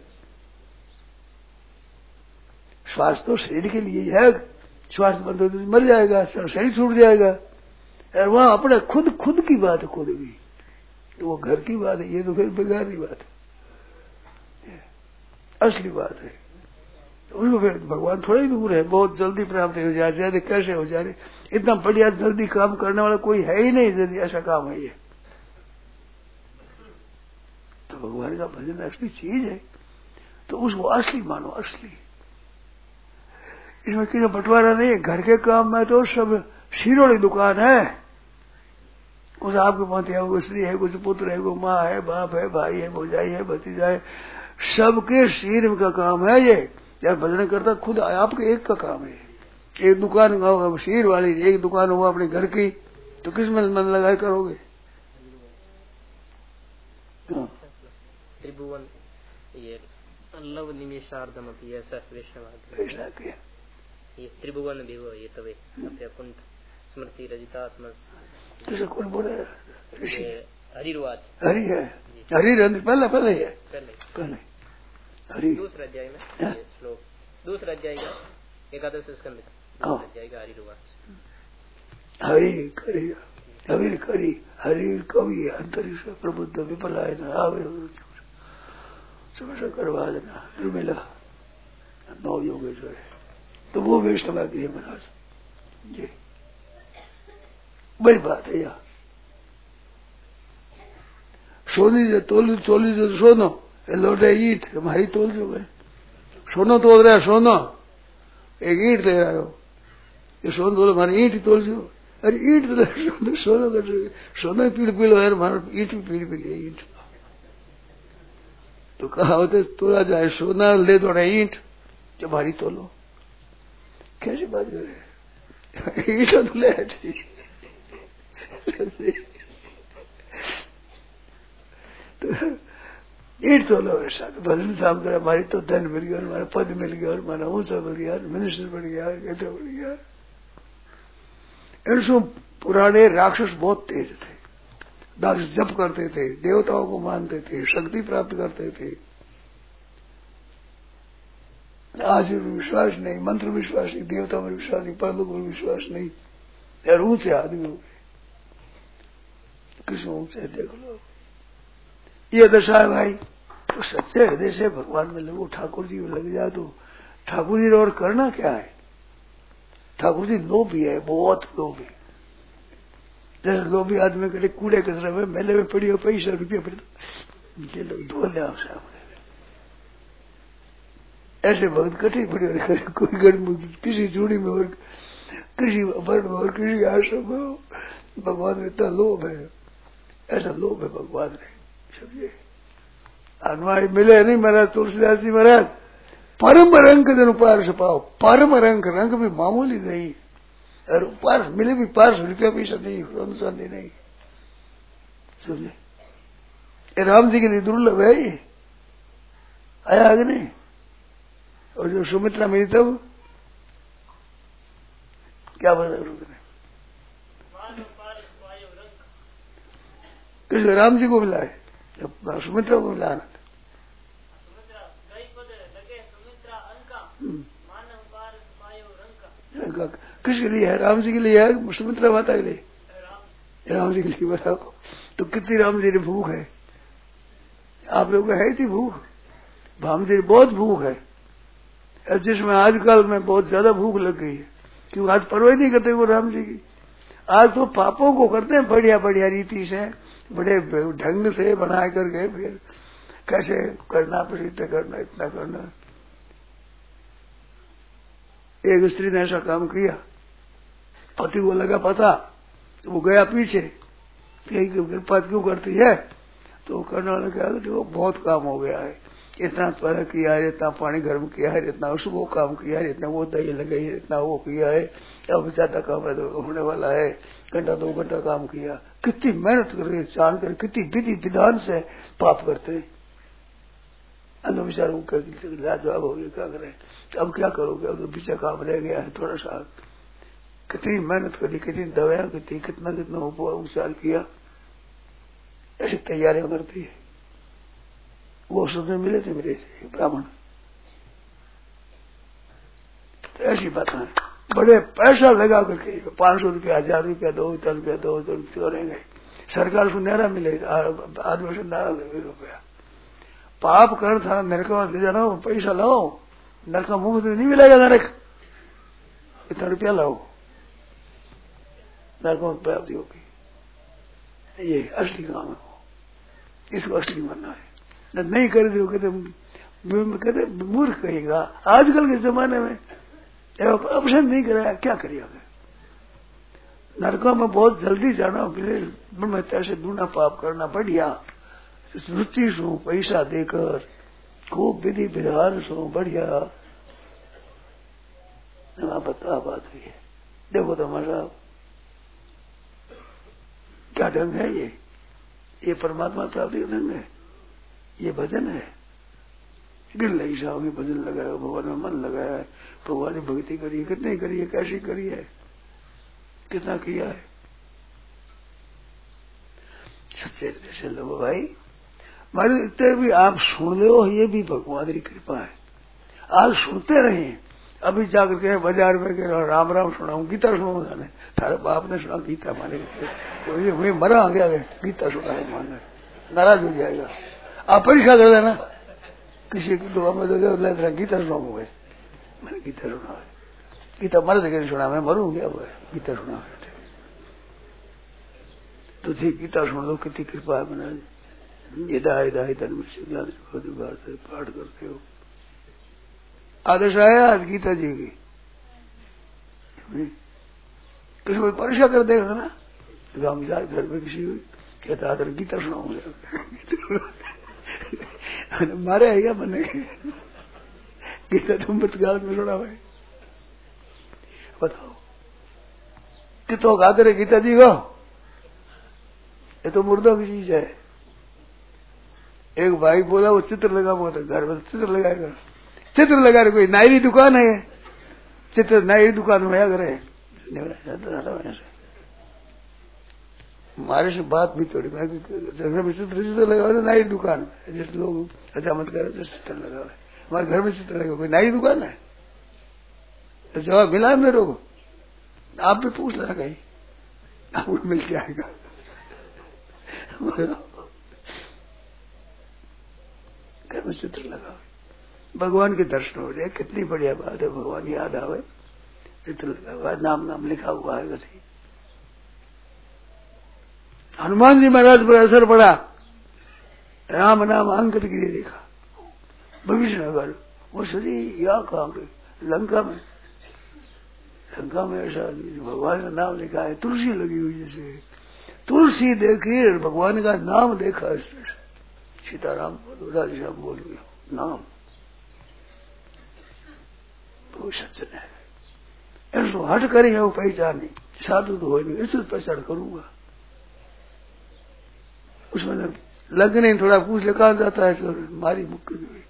श्वास तो शरीर के लिए ही है, श्वास बंद हो तो मर जाएगा, शरीर छूट जाएगा, और वहां अपने खुद खुद की बात है, खुद की, तो वो घर की बात है, ये तो फिर बेकार की बात है, असली बात है, तो उसको फिर भगवान थोड़ा ही दूर है, बहुत जल्दी प्राप्त हो जाए, ज्यादा कैसे हो जाए, इतना बढ़िया जल्दी काम करने वाला कोई है ही नहीं, जल्दी ऐसा काम है ये, तो भगवान का भजन असली चीज है, तो उसको असली मानो, असली, इसमें किसी बंटवारा नहीं है, घर के काम में तो सब शीरोड़ी दुकान है, कुछ आपके पति है, कुछ स्त्री है, कुछ पुत्र है, कोई माँ है, बाप है, भाई है, भौजाई है, भतीजा है, सबके शीर का काम है ये, यार भजन करता खुद आपके एक का काम है, एक दुकान हो शीर वाली, एक दुकान हो अपने घर की, तो किस में मन लगाए करोगे। त्रिभुवन ये लव निमेषार्धम अपि ऐसा वैष्णव ये त्रिभुवन भी हो, ये तवे कुंठ स्मृति रजितात्म तो कौन बोले हरिवाच, हरि है, हरि पहले पहले है, पहले पहले हरि, दूसरा अध्याय में ये श्लोक, दूसरा अध्याय का एकादश स्कंद का दूसरा अध्याय का हरिवाच, हरि करेगा हवीर करी हरीर कवि अंतरिक्ष प्रबुद्ध विपलाय न आवे करवा देना दुर्मिला नौ योगेश्वर है। तो वो वैष्णव गृह महाराज जी बड़ी बात है। यहाँ सोनी जो तोल चोली जो सोनो लोटे ईट हमारी तोल जो है सोनो तोल रहा है सोनो एक ईट ले रहा हो ये सोन तोल हमारी ईट ही तोल जो अरे ईट तो सोनो कर सोनो पीड़ पीड़ है हमारा ईट भी पीड़ पीड़ है ईट तो कहा होते तोड़ा जाए सोना ले थोड़ा ईट जो भारी तोलो कैसी बात कर रहे ईट तो ले ईट तो लो ऐसा तो भजन शाम करे हमारी तो धन मिल गया हमारा पद मिल गया और हमारा ऊंचा मिल गया मिनिस्टर बन गया कहते बन गया। इनसो पुराने राक्षस बहुत तेज थे राक्षस जप करते थे देवताओं को मानते थे शक्ति प्राप्त करते थे। आज विश्वास नहीं मंत्र विश्वास नहीं देवता में विश्वास नहीं परलोक में विश्वास नहीं यार ऊंचे आदमी हो गए कृष्ण ऊंचे देख लो ये दशा है भाई। तो सच्चे हृदय से भगवान में लगो ठाकुर जी में लग जाए तो ठाकुर जी और करना क्या है। ठाकुर जी लोभी है बहुत लोभी जैसे लोभी आदमी के लिए कूड़े कचरे में मेले में पड़ी हो पैसा रुपया पड़ी लोग धो ले सामने ऐसे भक्त कठी पड़ी और करे कोई घर किसी चूड़ी में और किसी वर्ण में और किसी आश्रम में हो भगवान में इतना लोभ है ऐसा लोभ है भगवान में समझे। हनुमान मिले नहीं महाराज तुलसीदास जी महाराज परम रंग जन उपार से पाओ परम रंग रंग भी मामूली नहीं और उपार मिले भी पार रुपया पैसा नहीं रोन शांति नहीं समझे। ये राम जी के लिए दुर्लभ है ये आया आगे नहीं। और जो सुमित्रा मिली तब क्या बता रुकने किस राम जी को मिला है सुमित्रा को मिला आनंद किसके लिए है राम जी के लिए है सुमित्रा माता के लिए राम जी के लिए बताओ। तो कितनी राम जी ने भूख है आप लोगों को है थी भूख राम जी बहुत भूख है जिसमें आजकल में बहुत ज्यादा भूख लग गई है क्योंकि आज परवाह नहीं करते वो राम जी की। आज तो पापों को करते हैं बढ़िया बढ़िया रीति से बड़े ढंग से बना करके फिर कैसे करना प्रसिद्ध करना इतना करना। एक स्त्री ने ऐसा काम किया पति को लगा पता तो वो गया पीछे कृपा क्यों करती है तो वो करने वाला क्या कि वो बहुत काम हो गया है इतना तरह किया है इतना पानी गर्म किया है इतना उस वो काम किया है इतना वो दही लगाई है इतना वो किया है अब ज्यादा काम है तो होने वाला है घंटा दो घंटा काम किया कितनी मेहनत कर रही जान कर कितनी विधि विधान से पाप करते हैं। अन्य विचारों को लाजवाब हो गया क्या करें अब क्या करोगे अब तो पीछे काम रह गया है थोड़ा सा कितनी मेहनत करी कितनी दवाएं कितनी कितना कितना उपचार किया ऐसी तैयारियां करती है। वो सुनने मिले थे मेरे से ब्राह्मण तो ऐसी बात है बड़े पैसा लगा करके पांच सौ रुपया हजार रुपया दो हजार रुपया दो हजार रुपया रहेंगे सरकार को नारा मिले आदमी से नारा लगे रुपया पाप कर था नरक ले जाना पैसा लाओ नरक मुफ्त में नहीं मिलेगा नरक इतना रुपया लाओ नरक में प्राप्ति होगी ये असली काम है इसको असली मानना है नहीं कर दो कहते कहते मूर्ख कहेगा आजकल के जमाने में ऑप्शन नहीं कराया क्या करिए नरकों में बहुत जल्दी जाना में ऐसे दूना पाप करना बढ़िया रुचि सो पैसा देकर खूब विधि विधान सो बढ़िया बता बात हुई है देखो तुम्हारा क्या ढंग है ये ये परमात्मा प्राप्ति का ढंग है ये भजन है गिर लगी साहब भजन लगाया भगवान में मन लगाया है भगवान ने भक्ति करी है कितनी करी है कैसी करी है कितना किया है सच्चे से लोगो भाई मारे इतने भी आप सुन लो ये भी भगवान की कृपा है। आज सुनते रहे अभी जाकर के बाजार में के राम राम सुनाऊं, गीता सुनाऊं जाने, थारे बाप ने सुना गीता माने कोई मैं मरा गया गीता सुना है माने, नाराज हो जाएगा। आप परीक्षा कर देना किसी की दुआ में तो गीता सुनाऊंगा, मैंने गीता सुना है, गीता मर देखे सुना, मैं मरूं क्या हुआ, गीता सुना है तो ठीक, गीता सुन दो, कितनी कृपा है बना यदा यदा धर्म से पाठ करते हो। आदेश आया आज गीता जी की, किसी को परीक्षा कर देगा ना, गांव जाए घर में किसी कहता आदर गीता सुनाऊंगा, मारे है क्या बने गीता तुम बतगाल में सुना भाई, बताओ कितो आदर है गीता जी को, ये तो मुर्दों की चीज है। एक भाई बोला वो चित्र लगा हुआ था घर में, चित्र लगाएगा, चित्र लगा रहे, कोई नाई दुकान है, चित्र नाई दुकान में करे, हमारे से बात भी थोड़ी, मैं घर में चित्र चित्र लगा हुआ नाई दुकान में, जैसे लोग अच्छा मत करे तो चित्र लगा हुआ है, हमारे घर में चित्र लगा, कोई नाई दुकान है? तो जवाब मिला मेरे को, आप भी पूछ लेना कहीं, आपको मिल जाएगा। घर में चित्र लगा, भगवान के दर्शन हो जाए, कितनी बढ़िया बात है, भगवान याद आवे, चित्र लगा हुआ, नाम नाम लिखा हुआ है। वैसे हनुमान जी महाराज पर असर पड़ा, राम नाम अंकित के लिए देखा, भविष्य नगर वो सदी या कहा लंका में, लंका में ऐसा भगवान का नाम लिखा है, तुलसी लगी हुई, जैसे तुलसी देखी भगवान का नाम देखा, सीताराम बोलो, राधे श्याम बोलो, नाम वो सज्जन है, ऐसा हट करे वो पहचानी, साधु तो हो नहीं, ऐसे पहचान करूंगा, उसमें लगने थोड़ा पूछ ले, कहा जाता है सर मारी मुक्की गई,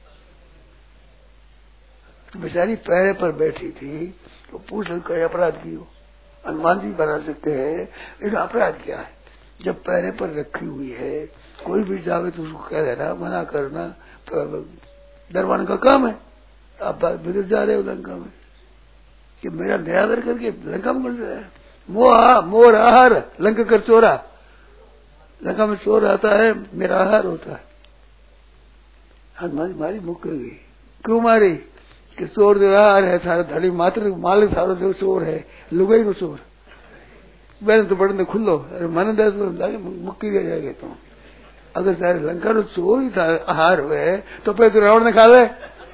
तो बेचारी पैरे पर बैठी थी, तो पूछ ले कई अपराध की हो, हनुमान जी बना सकते हैं, लेकिन अपराध क्या है, जब पैरे पर रखी हुई है, कोई भी जावे तो उसको कह देना, मना करना, दरबान का काम है। आप विदेश जा रहे हो लंका में, कि मेरा निरादर करके लंका में कर जाए, मोह मोर आहार लंका कर चोरा, लंका में चोर आता है, मेरा आहार होता है। हनुमान मारी मुक्क गई, क्यों मारी, कि चोर जो आहार है थारा धड़ी मात्र मालिक थारो जो चोर है, लुगाई को चोर, मैंने तो बड़े खुल्लो, अरे मन दे तो मुक्की दे जाएगा, तो अगर तारे लंका नो चोर ही था आहार हुए तो पे तो रावण ने खा ले,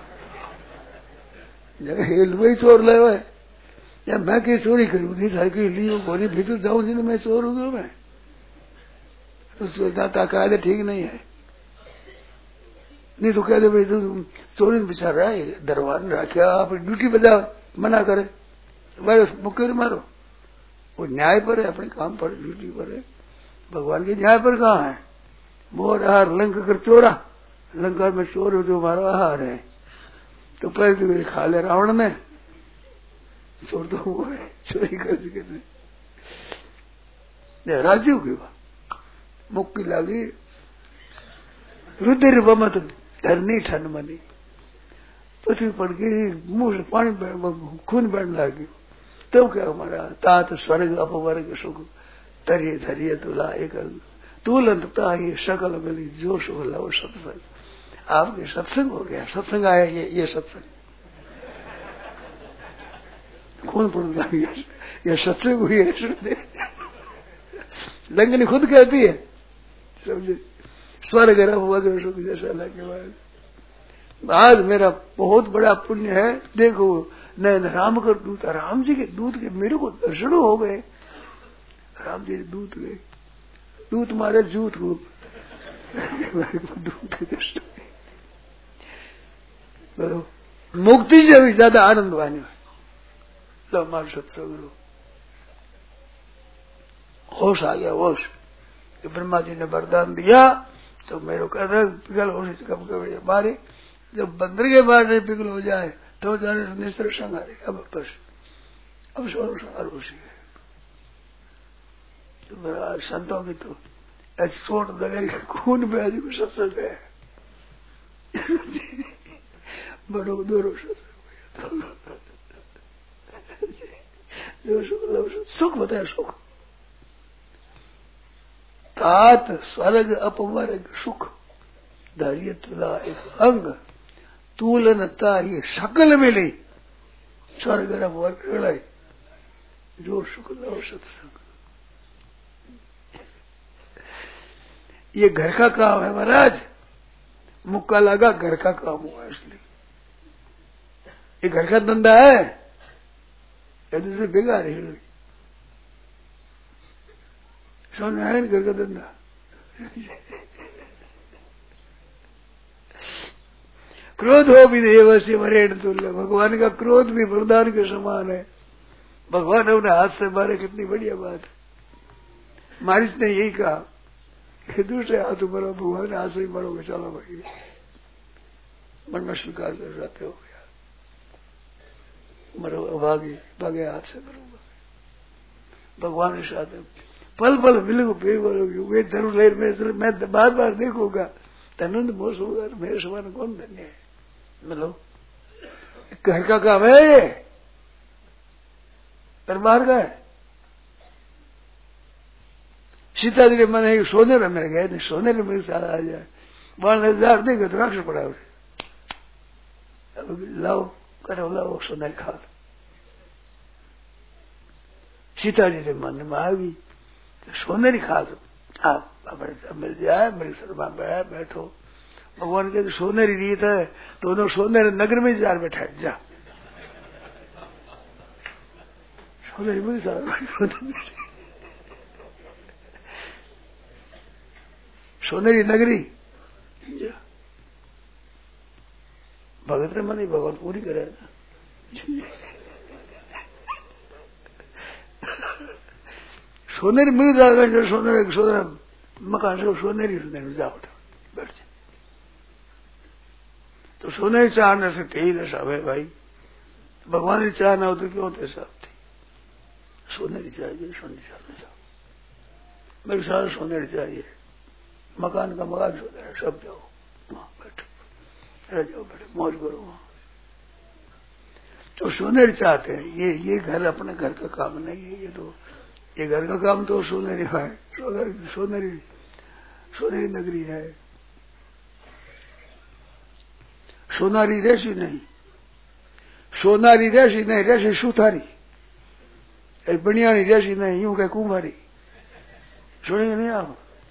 जगह लुगाई चोर ले हुए, या मैं कहीं चोरी करूँ थी, थारी कहीं ली गोरी भीतर जाऊं जी, मैं चोर हो गया, मैं तो सोचना ताकायदे ठीक नहीं है, नहीं तो कह दे भाई तो चोरी बिचार रहा है, दरबार ने रखा, आप ड्यूटी बजा, मना करे, भाई मुक्के मारो, वो न्याय पर है, अपने काम पर, ड्यूटी पर है, भगवान के न्याय पर कहाँ है। मोर आहार लंका कर चोरा, लंका में चोर हो जो हमारा आहार है, तो पहले तो खा ले रावण ने, चोर तो वो है, चोरी कर सके राजीव की बात, मुक्की लगी, रुद्र बमत धरनी ठन मनी, पृथ्वी पड़ गई, मुंह से पानी खून बहने लगी, तो क्या हमारा तात स्वर्ग अपवर्ग सुख तरिये धरिये तुला एक तुलंतता ये शकल गली जो सुख लव सत्संग, आपके सत्संग हो गया, सत्संग आया, ये ये सत्संग खून पड़ लगी, ये सत्संग हुई है, लंगनी खुद कहती है, समझे, स्वर्ग अपवर्ग सुख जैसा लगे बाद। आज मेरा बहुत बड़ा पुण्य है, देखो नैन राम कर दूत, राम जी के दूत के मेरे को दर्शन हो गए, राम जी दूत गए, दूत मारे जूत को, दूत के दर्शन, मुक्ति से भी ज्यादा आनंद वानी लो हमारे सत्संग, होश आ गया, होश, ब्रह्मा जी ने वरदान दिया तो मेरे को कहता पिघल होश कब कब मारे, जब बंदर के बाहर नहीं पिघल हो जाए तो जाने निश्चर संगारे, अब बस अब सोलह संगार हो सके, तो मेरा संतों की तो ऐसी छोट दगरी खून में आदि को सत्संग है, बड़ो दोनों सत्संग, जो सुख लव सुख, सुख बताया सुख। तात स्वर्ग अपवर्ग सुख, धैर्य तुला एक अंग, तूलनता ये सकल मिले, स्वर्ग अपवर्ग जो सुख लव सत्संग। ये घर का काम है महाराज, मुक्का लगा घर का काम हुआ, इसलिए ये घर का धंधा है, ये दूसरे बेकार है। समझ आया घर का धंधा। क्रोध हो भी देव से मरे तुल्य, भगवान का क्रोध भी वरदान के समान है। भगवान अपने हाथ से मारे, कितनी बढ़िया बात है। मारिस ने यही कहा कि दूसरे हाथ मरो, भगवान हाथ से ही मरोगे, चलो भाई मरना स्वीकार कर जाते हो गया, मरो भागे भागे हाथ से मरोगा। भगवान के साथ पल पल मिलोगे, फिर बोलोगे वे धर्म लेर में मैं बार बार देखूंगा, तनंद मोश होगा, मेरे समान कौन धन्य है। मिलो घर का काम है, ये दरबार का है। सीता जी मन है सोने में मेरे गए, सोने में मेरे सारा आ जाए, बाल हजार देगा तो राक्षस पड़ा उसे, लाओ करो लाओ सोने खा लो। सीता जी के मन में आ गई सोने नहीं खा लो, आप अपने मिल जाए मेरे शर्मा में बैठो। भगवान के सोनेरी रीत है, दोनों सोनेरी नगर में जार बैठा जा, सोनेरी में सोनेरी नगरी भगत ने मन भगवान पूरी करे ना। सोनेरी मिल जाएगा, सोनेरी सोनेरी मकान से सोनेरी सोनेरी जाओ बैठ जाए। तो सोनेरी चाहने से थे ही नशा है भाई, भगवान की चाह ना हो तो क्यों होते साहब थे। सोनेरी चाहिए, सोनेरी चाहिए, मेरे सारा सोनेरी चाहिए, मकान का मकान सोनेरी, सब जाओ वहां बैठो, रह जाओ बैठो, मौज करो वहां। तो सोनेरी चाहते हैं, ये ये घर अपने घर का काम नहीं है, ये तो ये घर का काम तो सोनेरी है, सोनेरी सोनेरी नगरी है। सोनारी रेशी नहीं, सोनारी रेशी नहीं, रेशी सुथारी, बनियानी रेशी नहीं, यूं कह कुंभारी। सुनेंगे नहीं आप?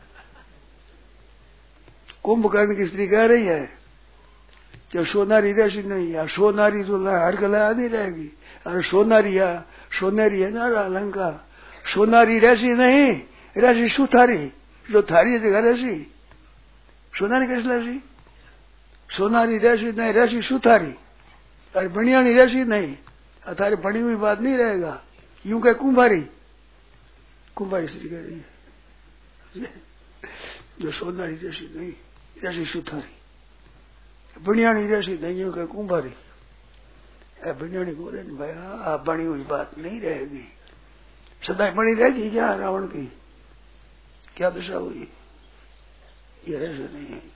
कुंभकर्ण की स्त्री कह रही है कि सोनारी रेशी नहीं, या सोनारी तो हर कला नहीं रहेगी, अरे सोनारी या सोनेरी है ना अलंकार, सोनारी रेशी नहीं, रेशी सुथारी, जो थारी जगह रेशी, सोनारी कैसे रेशी? सोनारी रेशी नहीं, रेशी सुथारी, अरे बनियानी रेशी नहीं, अतारी बनी हुई बात नहीं रहेगा, यूं कह कुंभारी, कुंभारी स्त्री कह रही है जो सोनारी रेशी नहीं, रेशी सुथारी, बनियानी रेशी नहीं, यूं कह कुंभारी। बनियानी बोले भाई हाँ बनी हुई बात नहीं रहेगी, सदा बनी रहेगी क्या? रावण की क्या दशा हुई, ये रेशी नहीं है।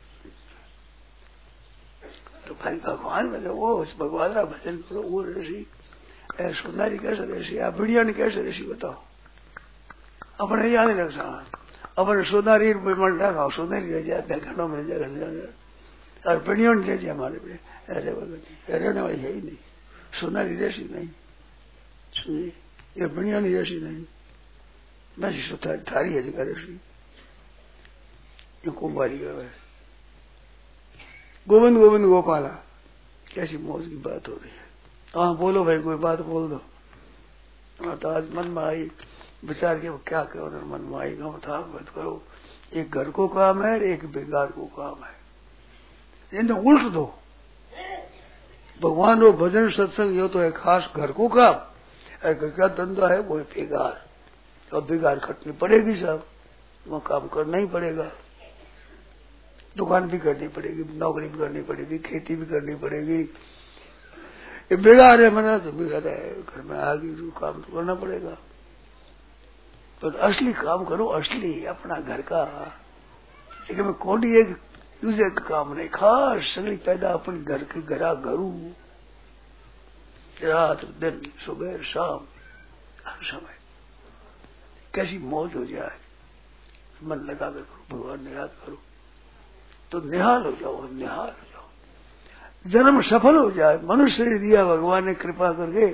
तो भाई भगवान में वो भगवान का भजन करो, वो ऋषि सोनारी कैसे ऋषि, आप बढ़िया कैसे ऋषि बताओ, अपने याद नहीं रखा, अपने सोनारी मन रखा, सोनारी रह जाए घरों में रह जाए, और बढ़िया नहीं रह जाए हमारे पे, ऐसे रहने वाली है ही नहीं, सोनारी ऋषि नहीं, सुनिए ये बढ़िया नहीं ऋषि नहीं, मैं थारी है जगह ऋषि, ये कुंभारी का है। गोविंद गोविंद गोपाला, कैसी मौज की बात हो रही है। हाँ बोलो भाई, कोई बात बोल दो। तो आज मन में आई विचार के क्या करो, मन में आई गम था मत करो, एक घर को काम है एक बेकार को काम है, इन्हें उल्ट दो। भगवान रो भजन सत्संग यो तो है खास घर को काम, घर का धंधा है वो है बेकार, और बेकार खटनी पड़ेगी साहब, वहां काम करना ही पड़ेगा, दुकान भी करनी पड़ेगी, नौकरी भी करनी पड़ेगी, खेती भी करनी पड़ेगी, ये बेकार है मना तो बेकार है, घर में आगे जो काम तो करना पड़ेगा। तो असली काम करो, असली अपना घर का, लेकिन मैं कोडी एक दूसरे का काम नहीं, खास सगली पैदा अपने घर के घरा घरू रात दिन सुबह शाम हर समय कैसी मौज हो जाए, मन लगा कर करो, भगवान ने याद करो तो निहाल हो जाओ, निहाल हो जाओ, जन्म सफल हो जाए। मनुष्य ने दिया भगवान ने कृपा करके,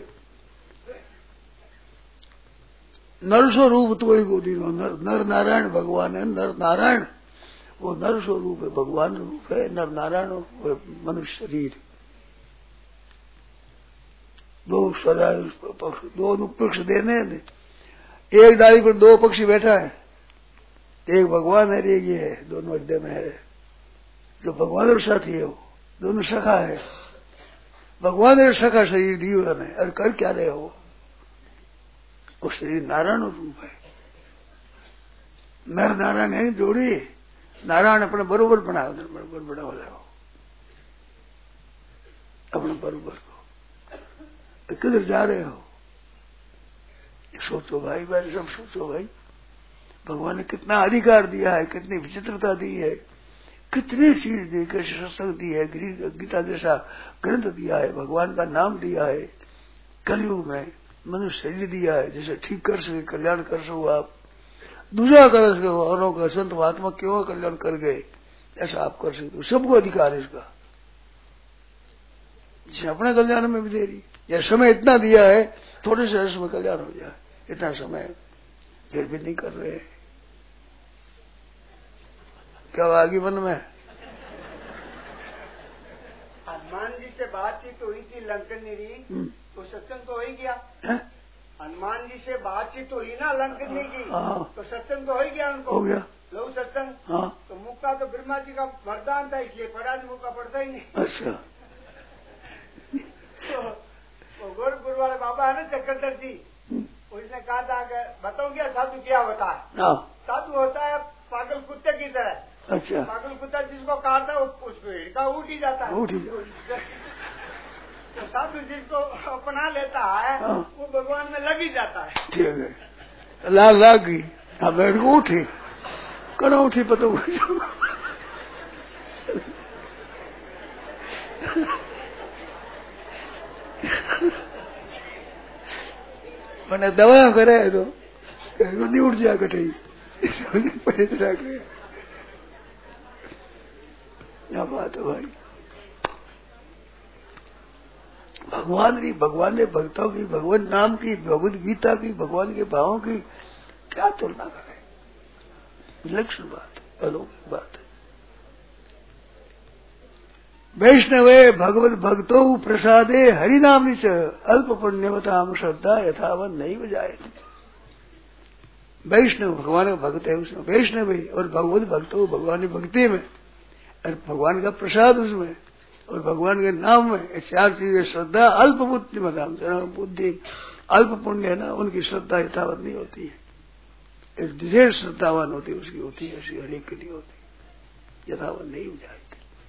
नरसो रूप तो वही गोदी में नर, नर नारायण भगवान है। नर नारायण वो नर स्वरूप है, भगवान रूप है। नर नारायण मनुष्य शरीर, दो सदा दो पक्ष देने, एक डाली पर दो पक्षी बैठा है, एक भगवान है, एक ये है, दोनों अड्डे में है। जो भगवान और साथी है वो दोनों सखा है। भगवान और सखा शरीर दियो ने, और कर क्या रहे हो? वो शरीर नारायण रूप है। नर नारायण है जोड़ी, नारायण अपने बरोबर बना, बरोबर बड़ा हो जाओ अपने बरोबर को। किधर जा रहे हो? सोचो भाई, भाई सब सोचो भाई, भगवान ने कितना अधिकार दिया है, कितनी विचित्रता दी है, कितनी चीज दी, कैसे सत्संग दी है, गीता जैसा ग्रंथ दिया है, भगवान का नाम दिया है, कलयुग में मनुष्य शरीर दिया है जैसे ठीक कर सके, कल्याण कर सको आप, दूसरा कर सके, औरों का संत महात्मा क्यों कल्याण कर गए, ऐसा आप कर सकते हो। सबको अधिकार है इसका, जिसे अपने कल्याण में भी दे रही। यह समय इतना दिया है, थोड़े से समय कल्याण हो जाए, इतना समय फिर भी नहीं कर रहे। क्या आगे मन में? हनुमान जी से बातचीत हुई थी लंकनी, तो सत्संग तो हो ही गया। हनुमान जी से बातचीत हुई ना लंकनी की, तो सत्संग तो हो ही गया उनको। हो गया लो सत्संग। हाँ। तो मुक्का तो ब्रह्मा जी का वरदान था, इसलिए पढ़ा, मुक्का पढ़ता ही नहीं। अच्छा। तो गोरखपुर वाले बाबा है ना चक्रधर जी, उसने कहा था कि बताओ क्या साधु क्या होता है? साधु होता है पागल कुत्ते की तरह। अच्छा। पागल कुत्ता जिसको काटता है उस पेड़ का उठ ही जाता है, उठ ही जाता। तो साधु जिसको अपना लेता है वो भगवान में लग ही जाता है। ठीक है, लाग लाग गई, हाँ बैठ को उठी, कड़ा उठी पता मैंने दवा करे तो नहीं उठ जा कटे क्या बात है भाई। भगवान की, भगवान ने भक्तों की, भगवान नाम की, भगवत गीता की, भगवान के भावों की क्या तुलना करें? विलक्षण बात है, अलौकिक बात है। वैष्णवे भगवत भक्तो प्रसादे हरिनाम च अल्प पुण्यवताम श्रद्धा यथावत नहीं बजाए। वैष्णव भगवान का भक्त है उसमें, वैष्णव और भगवत भक्तो भगवान की भक्ति में, और भगवान का प्रसाद उसमें, और भगवान के नाम में, चार चीजें श्रद्धा अल्प बुद्धि बताम बुद्धि अल्प पुण्य है ना, उनकी श्रद्धा यथावत नहीं होती है, विशेष श्रद्धावान होती है उसकी होती है, ऐसी हरेक के लिए होती है, यथावत नहीं हो जाएगी।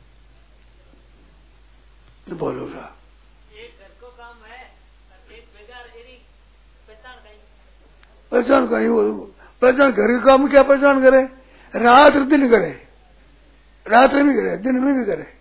तो बोलो रहा एक घर को काम है, एक बेकार पहचान कहीं पहचान कहीं वो पहचान घर के काम क्या पहचान करे? रात दिन करे, रात में भी करे, दिन में भी करे,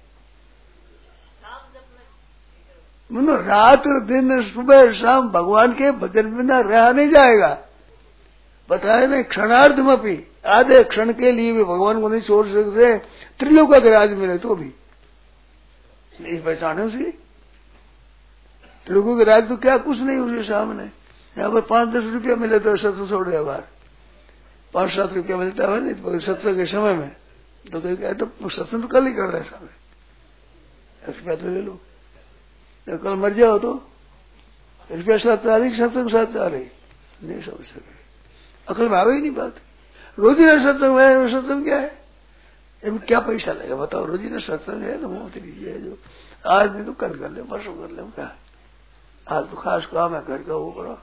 मतलब रात दिन सुबह शाम भगवान के भजन बिना रहा नहीं जाएगा। बताए नहीं, क्षणार्ध में भी आधे क्षण के लिए भी भगवान को नहीं छोड़ सकते, त्रिलोक का राज मिले तो भी नहीं पहचाने उसी। त्रिलोकों के राज तो क्या कुछ नहीं उसके सामने। यहाँ पर पांच दस रुपया मिले तो सत्संग छोड़ दे, बार पांच सात रुपया मिलता है नहीं तो सत्संग के समय में, तो कहते तो सत्संग तो कल ही कर रहे समय, रुपया तो ले लो, तो कल मर जाओ तो रुपया साथ अधिक सत्संग साथ आ रही नहीं समझ सके, अकल में आवे ही नहीं बात। रोजी ना सत्संग है, सत्संग क्या है? क्या पैसा लगेगा बताओ? रोजी ना सत्संग है तो मुफ्त लीजिए, जो आज नहीं तो कल कर ले, परसों कर ले, क्या आज तो खास काम है घर का, वो करो,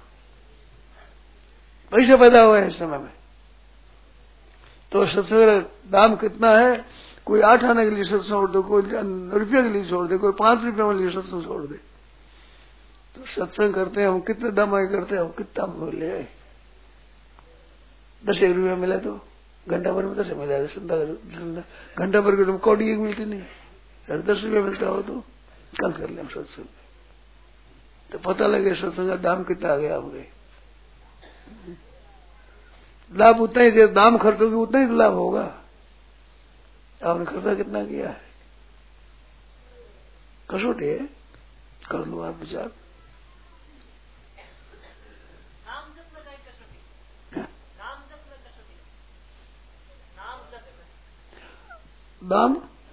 पैसे पैदा हुए हैं इस समय में। तो सत्संग दाम कितना है? कोई आठ आने के लिए सत्संग छोड़ दे, कोई रुपये के लिए छोड़ दे, कोई पांच रुपये के लिए सत्संग छोड़ दे। तो सत्संग करते हैं हम, कितने दाम आगे करते हैं हम, कितना मूल्य है? दस एक रुपया मिला तो घंटा भर में दस मिला, घंटा भर की कौड़ी एक मिलती नहीं, दस रुपया मिलता हो तो कल कर ले हम सत्संग। तो पता लगे सत्संग का दाम कितना आ गया आपके। लाभ उतना ही, दाम खर्च होगी उतना ही लाभ होगा। आपने खर्चा कितना किया है? कसौटी है, कर लो आप विचार। दाम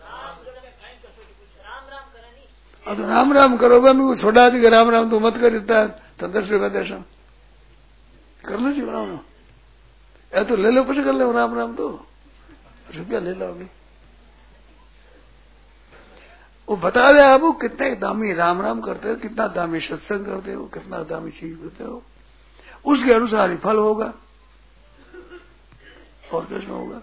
अब तो राम राम करोगे, मैं छोड़ा दी राम राम तो मत कर देता तो दस रुपया दस कर लो जी राम राम, या तो ले लो પછી कर लो राम राम, तो रुपया ले लो अभी। वो बता दे आपको कितने दामी राम राम करते हो, कितना दामी सत्संग करते हो, कितना दामी चीज करते हो, उसके अनुसार ही फल होगा और कैसे होगा।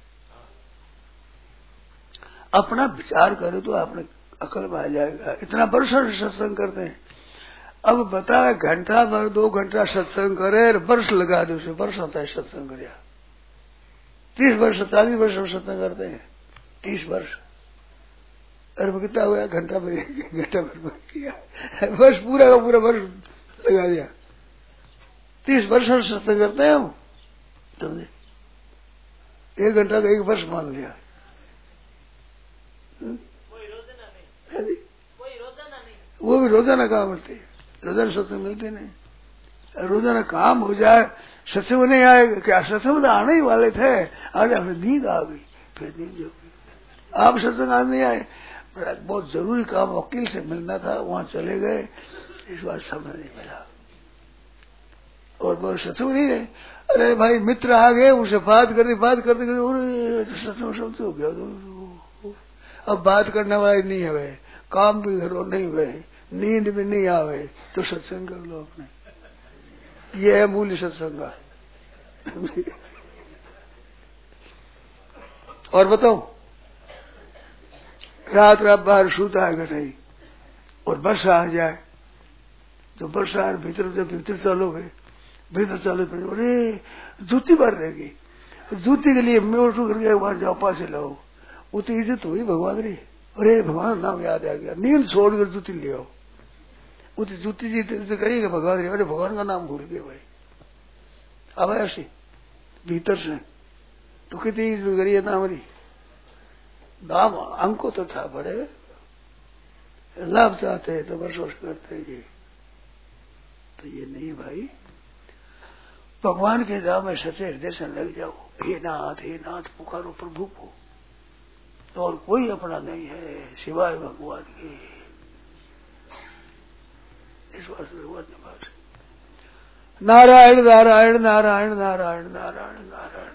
अपना विचार करे तो आपने अकल में आ जाएगा। इतना वर्षों से सत्संग करते हैं, अब बता घंटा भर दो घंटा सत्संग करे, वर्ष लगा दे उसे, वर्ष होता है सत्संग कर, तीस वर्ष चालीस वर्ष सत्संग करते हैं, तीस वर्ष, अरे वो कितना हुआ घंटा भर घंटा भर किया, वर्ष पूरा का पूरा वर्ष लगा दिया, तीस वर्ष सत्संग करते हैं हम, समझे, एक घंटा का एक वर्ष मान लिया। कोई रोजाना नहीं, कोई रोजाना नहीं, वो भी रोजाना काम होते, रोजाना सत्संग मिलते नहीं। रोजाना काम हो जाए, सत्संग नहीं आए क्या, सत्संग तो आने ही वाले थे, आज हमें नींद आ गई, फिर नींद हो गई, आप सत्संग आज नहीं आए, बहुत जरूरी काम वकील से मिलना था, वहां चले गए, इस बार समय नहीं मिला और बहुत सत्संग नहीं गए। अरे भाई मित्र आ गए, उनसे बात करते बात करते करते सत्संग सत्संग हो गया, अब बात करने वाले नहीं है, काम भी करो नहीं हुए, नींद भी नहीं आवे, तो सत्संग कर लो अपने, ये है मूल्य सत्संग का। और बताओ, रात रात बाहर सूता है गठाई और वर्षा आ जाए, तो वर्षा भीतर जब भीतर चलोगे, भीतर चले पड़े, अरे जूती भर रहेगी, जूती के लिए मैं उठू करके वहां जाओ पास लाओ, वो तो इज्जत हुई भगवान री, अरे भगवान नाम याद आ गया, नींद छोड़कर जूती ले आओ, वो तो जूती जी से करेंगे भगवान री, अरे भगवान का नाम भूल गए भाई, अब ऐसी भीतर से तो कितनी इज्जत करिए ना हमारी, नाम अंको तो था बड़े, लाभ चाहते हैं तो बरसोस करते हैं, तो ये नहीं भाई, भगवान के नाम में सच्चे हृदय से लग जाओ, हे नाथ हे नाथ पुकारो प्रभु को, और कोई अपना नहीं है सिवाय भगवान के। इस वास्ते भगवान ने बात, नारायण नारायण नारायण नारायण नारायण नारायण